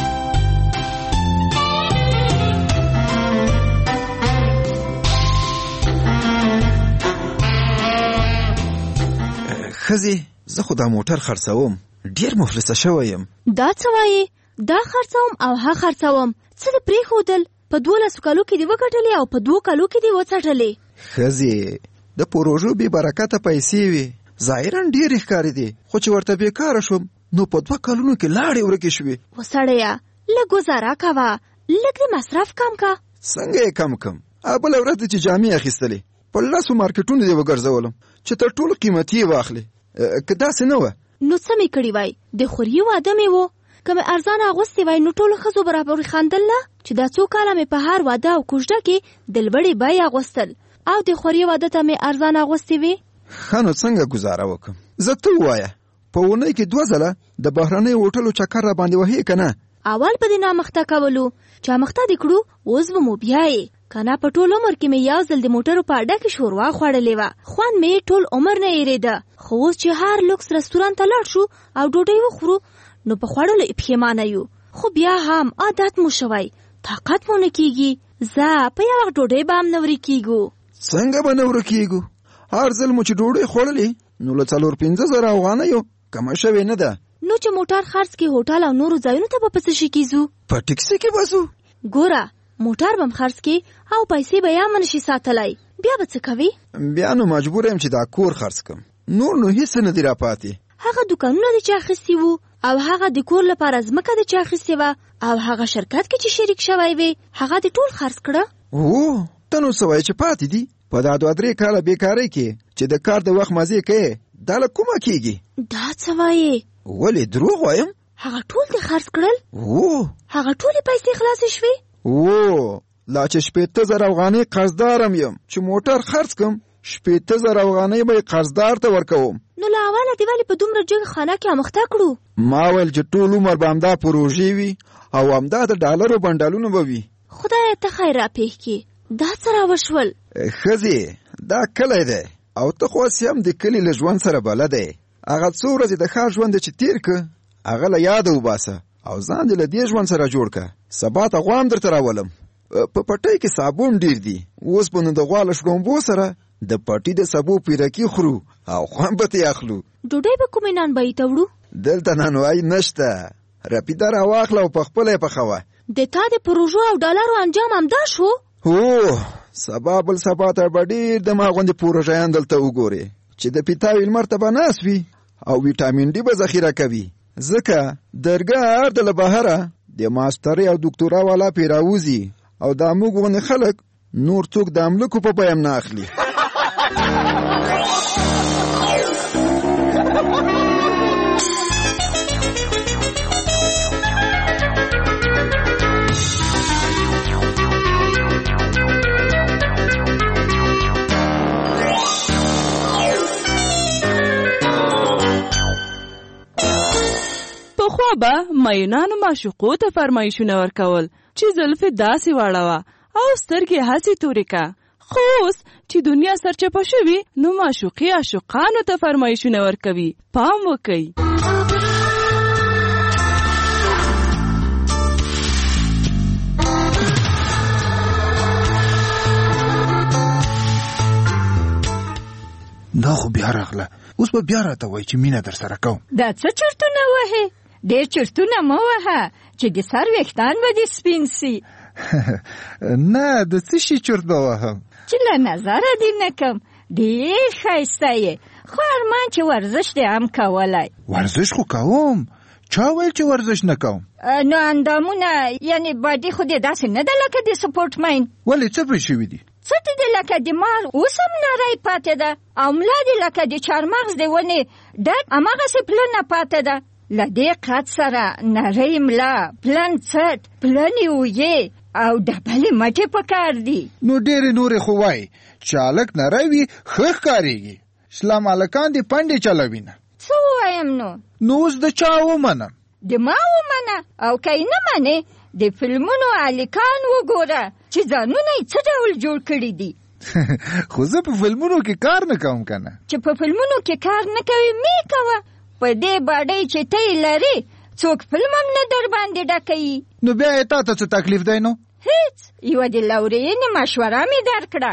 خزي زه خو دا موټر خرڅوم، ډیر مفلسه شوی یم. دا څه وایي؟ دا خرڅوم او ها خرڅوم څه د پرېښودل؟ په دولسو کالو کې دې وګټلې او په دوو کالو کې دې وڅټلې. ښځې د پروژو بې برکته پیسې وي، ظاهرا ډېرې ښکاري دي، خو چې ورته بېکاره شوم نو په دوه کلونو کې لاړې ورکې شوې. و سړیه لږ ګزاره کوه، لږ د مصرف کم که. څنګه یې کم کم؟ بله ورځ دې چې جامې اخیستلې په لسو مارکیټونو دې وګرځولم چې تر ټولو قیمتي یې واخلې. که داسې نه وه نو څه مې کړي وای؟ د خوري واده مې و، که مې ارزانه اغوستې وای نو ټولو ښځو به راپورې خندل نه چې دا څو کاله مې په هر واده او کوژده کې د لوړې بیې اغوستل او د خوري واده ته مې ارزانه اغوستې وې. ښه نو څنګه ګزاره وکړم؟ زه ته ووایه په اونۍ کې دوه ځله د بهرنیو هوټلو چکر را باندې وهې که نه؟ اول به دې نامخته کولو چې امخته دې کړو، اوس به مو بیایې که نه. په ټول عمر کې مې یو ځل د موټرو په اډه کې شوروا خوړلې وه، خوند مې ټول عمر نه هېرېده. خو اوس چې هر لوکس رستوران ته لاړ شو او ډوډۍ وخورو نو په خوړلو پښیمانه یو. خو بیا هم عادت مو شوی، طاقت مو نه کېږي. زه په یو وخت ډوډۍ به هم نه ورکېږو. څنګه به نه ورکېږو؟ هر ځل مو چې ډوډۍ خوړلې نو له څلور پنځه زره افغانیو کمه شوې نه ده. نو چې موټر خرڅ کې هوټل او نورو ځایونو ته به په څه شي کېځو؟ په ټکسي کې به ځو. ګوره موټر به م خرڅ کې او پیسې به یا من شي ساتلی، بیا به څه کوي؟ بیا نو مجبور یم چې دا کور خرڅ کړم، نور نو هیڅ نه دي راپاتې. هغه دوکانونه دې چې اخیستي وو او هغه د کور لپاره ځمکه دې چې اخیستې وه او هغه شرکت کې چې شریک شوی وې هغه دې ټول خرڅ کړه؟ هو ته نو څه وایې چې پاتې دي؟ په دا دوه درې کاله بېکارۍ کې چې د کار د وخت مزې کوې دا له کومه کېږي؟ دا څه وایې؟ ولې دروغ وایم؟ هغه ټول دې خرڅ کړل؟ هو. هغه ټولې پیسې خلاصې شوې؟ هو. لا چې شپېته زره افغانۍ قرضدارم یم چې موټر خرڅ کړم شپېته زره افغانۍ به یې قرضدار ته ورکوم. نو له اوله دې ولې په دومره جګ خانه کې امخته کړو؟ ما ویل چې ټول عمر به همدا پروژې وي او همدا د ډالرو بنډالونه به وي. خدایه ته خیر راپېښ کړي. دا څه راوشول؟ ښځې دا کلی دی او ته خو هسې هم د کلي له ژوند سره بلد دی. هغه څو ورځې د ښار ژوند چې تېر که هغه له یاده وباسه او ځان دې له دې ژوند سره جوړ که. سبا ته غوا هم درته راولم. په پټۍ کې صابون ډېر دي. اوس به نو د غوا له شړومبو سره د پټي د سبو پیرکي خورو او خوند به ترې اخلو. ډوډۍ به کومې نانبایي ته وړو؟ دلته نانوایي نشته. رپیده راواخله او په خپله یې پخوه. د تا د پروژو او ډالرو انجام همدا شو؟ هو، سبا بل سبا ته به ډېر دماغ غوندې پروژیان دلته وګورې چې د پیتاوي لمر ته به ناست وي او ویټامین ډي به ذخیره کوي. ځکه درګرد له بهره د ماسترۍ او دکتورا والا پې راوځي او دا موږ غوندې خلک نور څوک د املکو په بیه هم نه اخلي. پخوا به مینانو معشوقو ته فرمایشونه ورکول چې زلفې داسې واړوه او سترګې هسې تورې که. خو اوس چې دنیا سرچپه شوي نو معشوقې عاشقانو ته فرمایشونه ورکوي. پام وکئ. دا خو بیا راغله. اوس به بیا راته وایي چې مینه در سره کوم. دا څه چرتونه وهې؟ ډېر چرتونه مه وهه چې د سر ویښتان به دې سپین سي. نه، د څه شي چرت به وهم چې له نظره دې نه کم. ډېر ښایسته یې، خو ارمان چې ورزش دې هم کولی. ورزش خو کوم. چا ویل چې ورزش نه کوم؟ نو اندامونه یعنې باډي خو دې داسې نه ده لکه د سپورټمین. ولې څه پرې شوي دي؟ څه دې لکه د مار اوس هم نری پاتې ده او ملا دې لکه د چارمغز د ونې ډک هماغسې پلنه پاتې ده. له دې قد سره نری ملا، پلن څټ، پلنې اوږې او ډبلې مټې پکار دي. نو ډېرې نورې خو وایي چې هلک نری وي ښه ښکارېږي. اسلام هلکان دې پنډې چلوي نه. څه ووایم نو؟ نو اوس د چا ومنم؟ د ما ومنه، او که یې نه منې د فلمونو هلکان وګوره چې ځانونه یې څه ډول جوړ کړي دي. خو زه په فلمونو کې کار نه کوم که نه. چې په فلمونو کې کار نه کوي مې کوه. په دې باډۍ چې ته یې لرې څوک فلم هم نه در باندې ډکوي. نو بیا یې تا ته څه تکلیف دی نو؟ هیڅ. یوه د لورینې مشوره مې درکړه.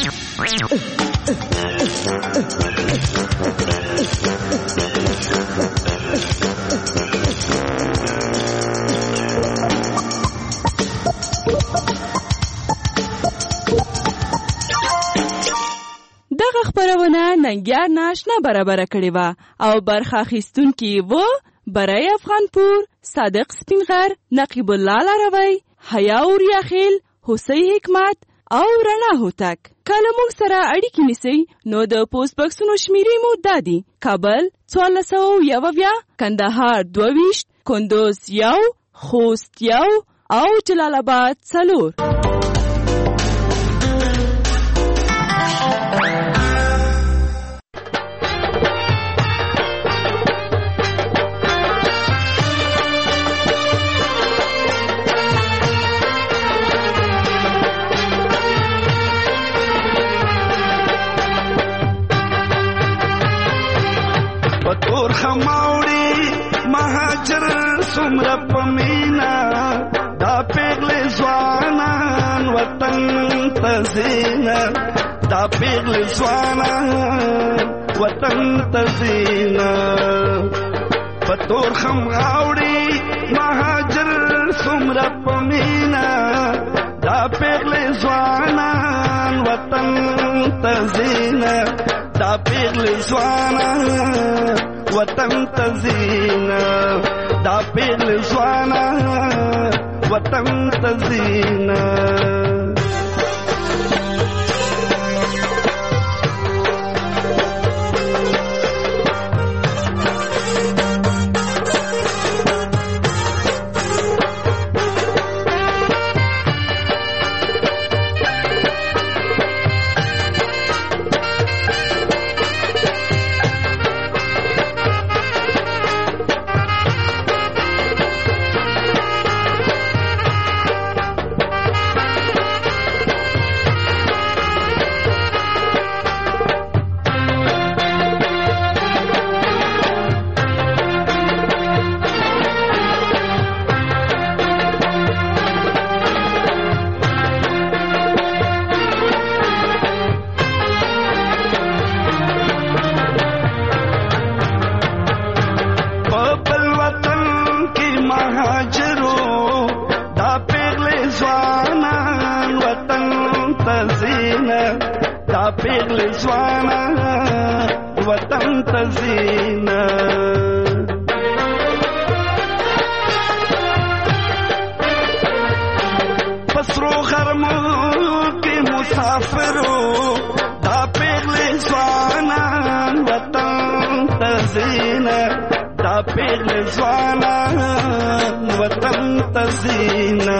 دغه خپرونه ننګیار ناشنا برابره کړې وه او برخه اخیستونکي وو برای افغانپور، صادق سپینغر، نقیب الله لاروی، حیا اوریاخیل، حسی حکمت او رڼا هوتک. که له موږ سره اړیکې نیسئ نو د پوسټ بکسونو شمیرې مو دا دي: کابل څوارلس سوه یو اویا، کندهار دوه ویشت، کندوز یو، خوست یو او جلال آباد څلور. پتور خماوړي مهاجر سمره پمینا دا پیغلې ځوانان وطن تزینا، دا پیغلې ځوانان وطن تزینا. پتور خماوړي مهاجر سمره پمینا دا پیغلې ځوانان وطن تزینا، دا پیغلې ځوانان وطن تزینا، دا پیغلې ځوانان وطن تزینا. تزینا پسرو غرمو کې مسافرو دا پیغلې ځوانان وطن تزینا دا پیغلې ځوانان وطن تزینا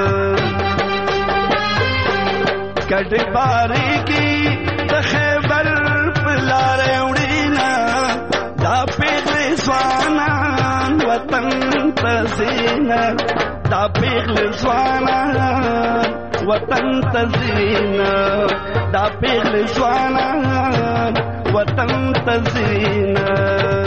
کډې باري کې د خیبر پلار وړینا دا پیغلې ځوانان وطن تزینا دا پیغلې ځوانان وطن تزینا دا پیغلې ځوانان وطن تزینا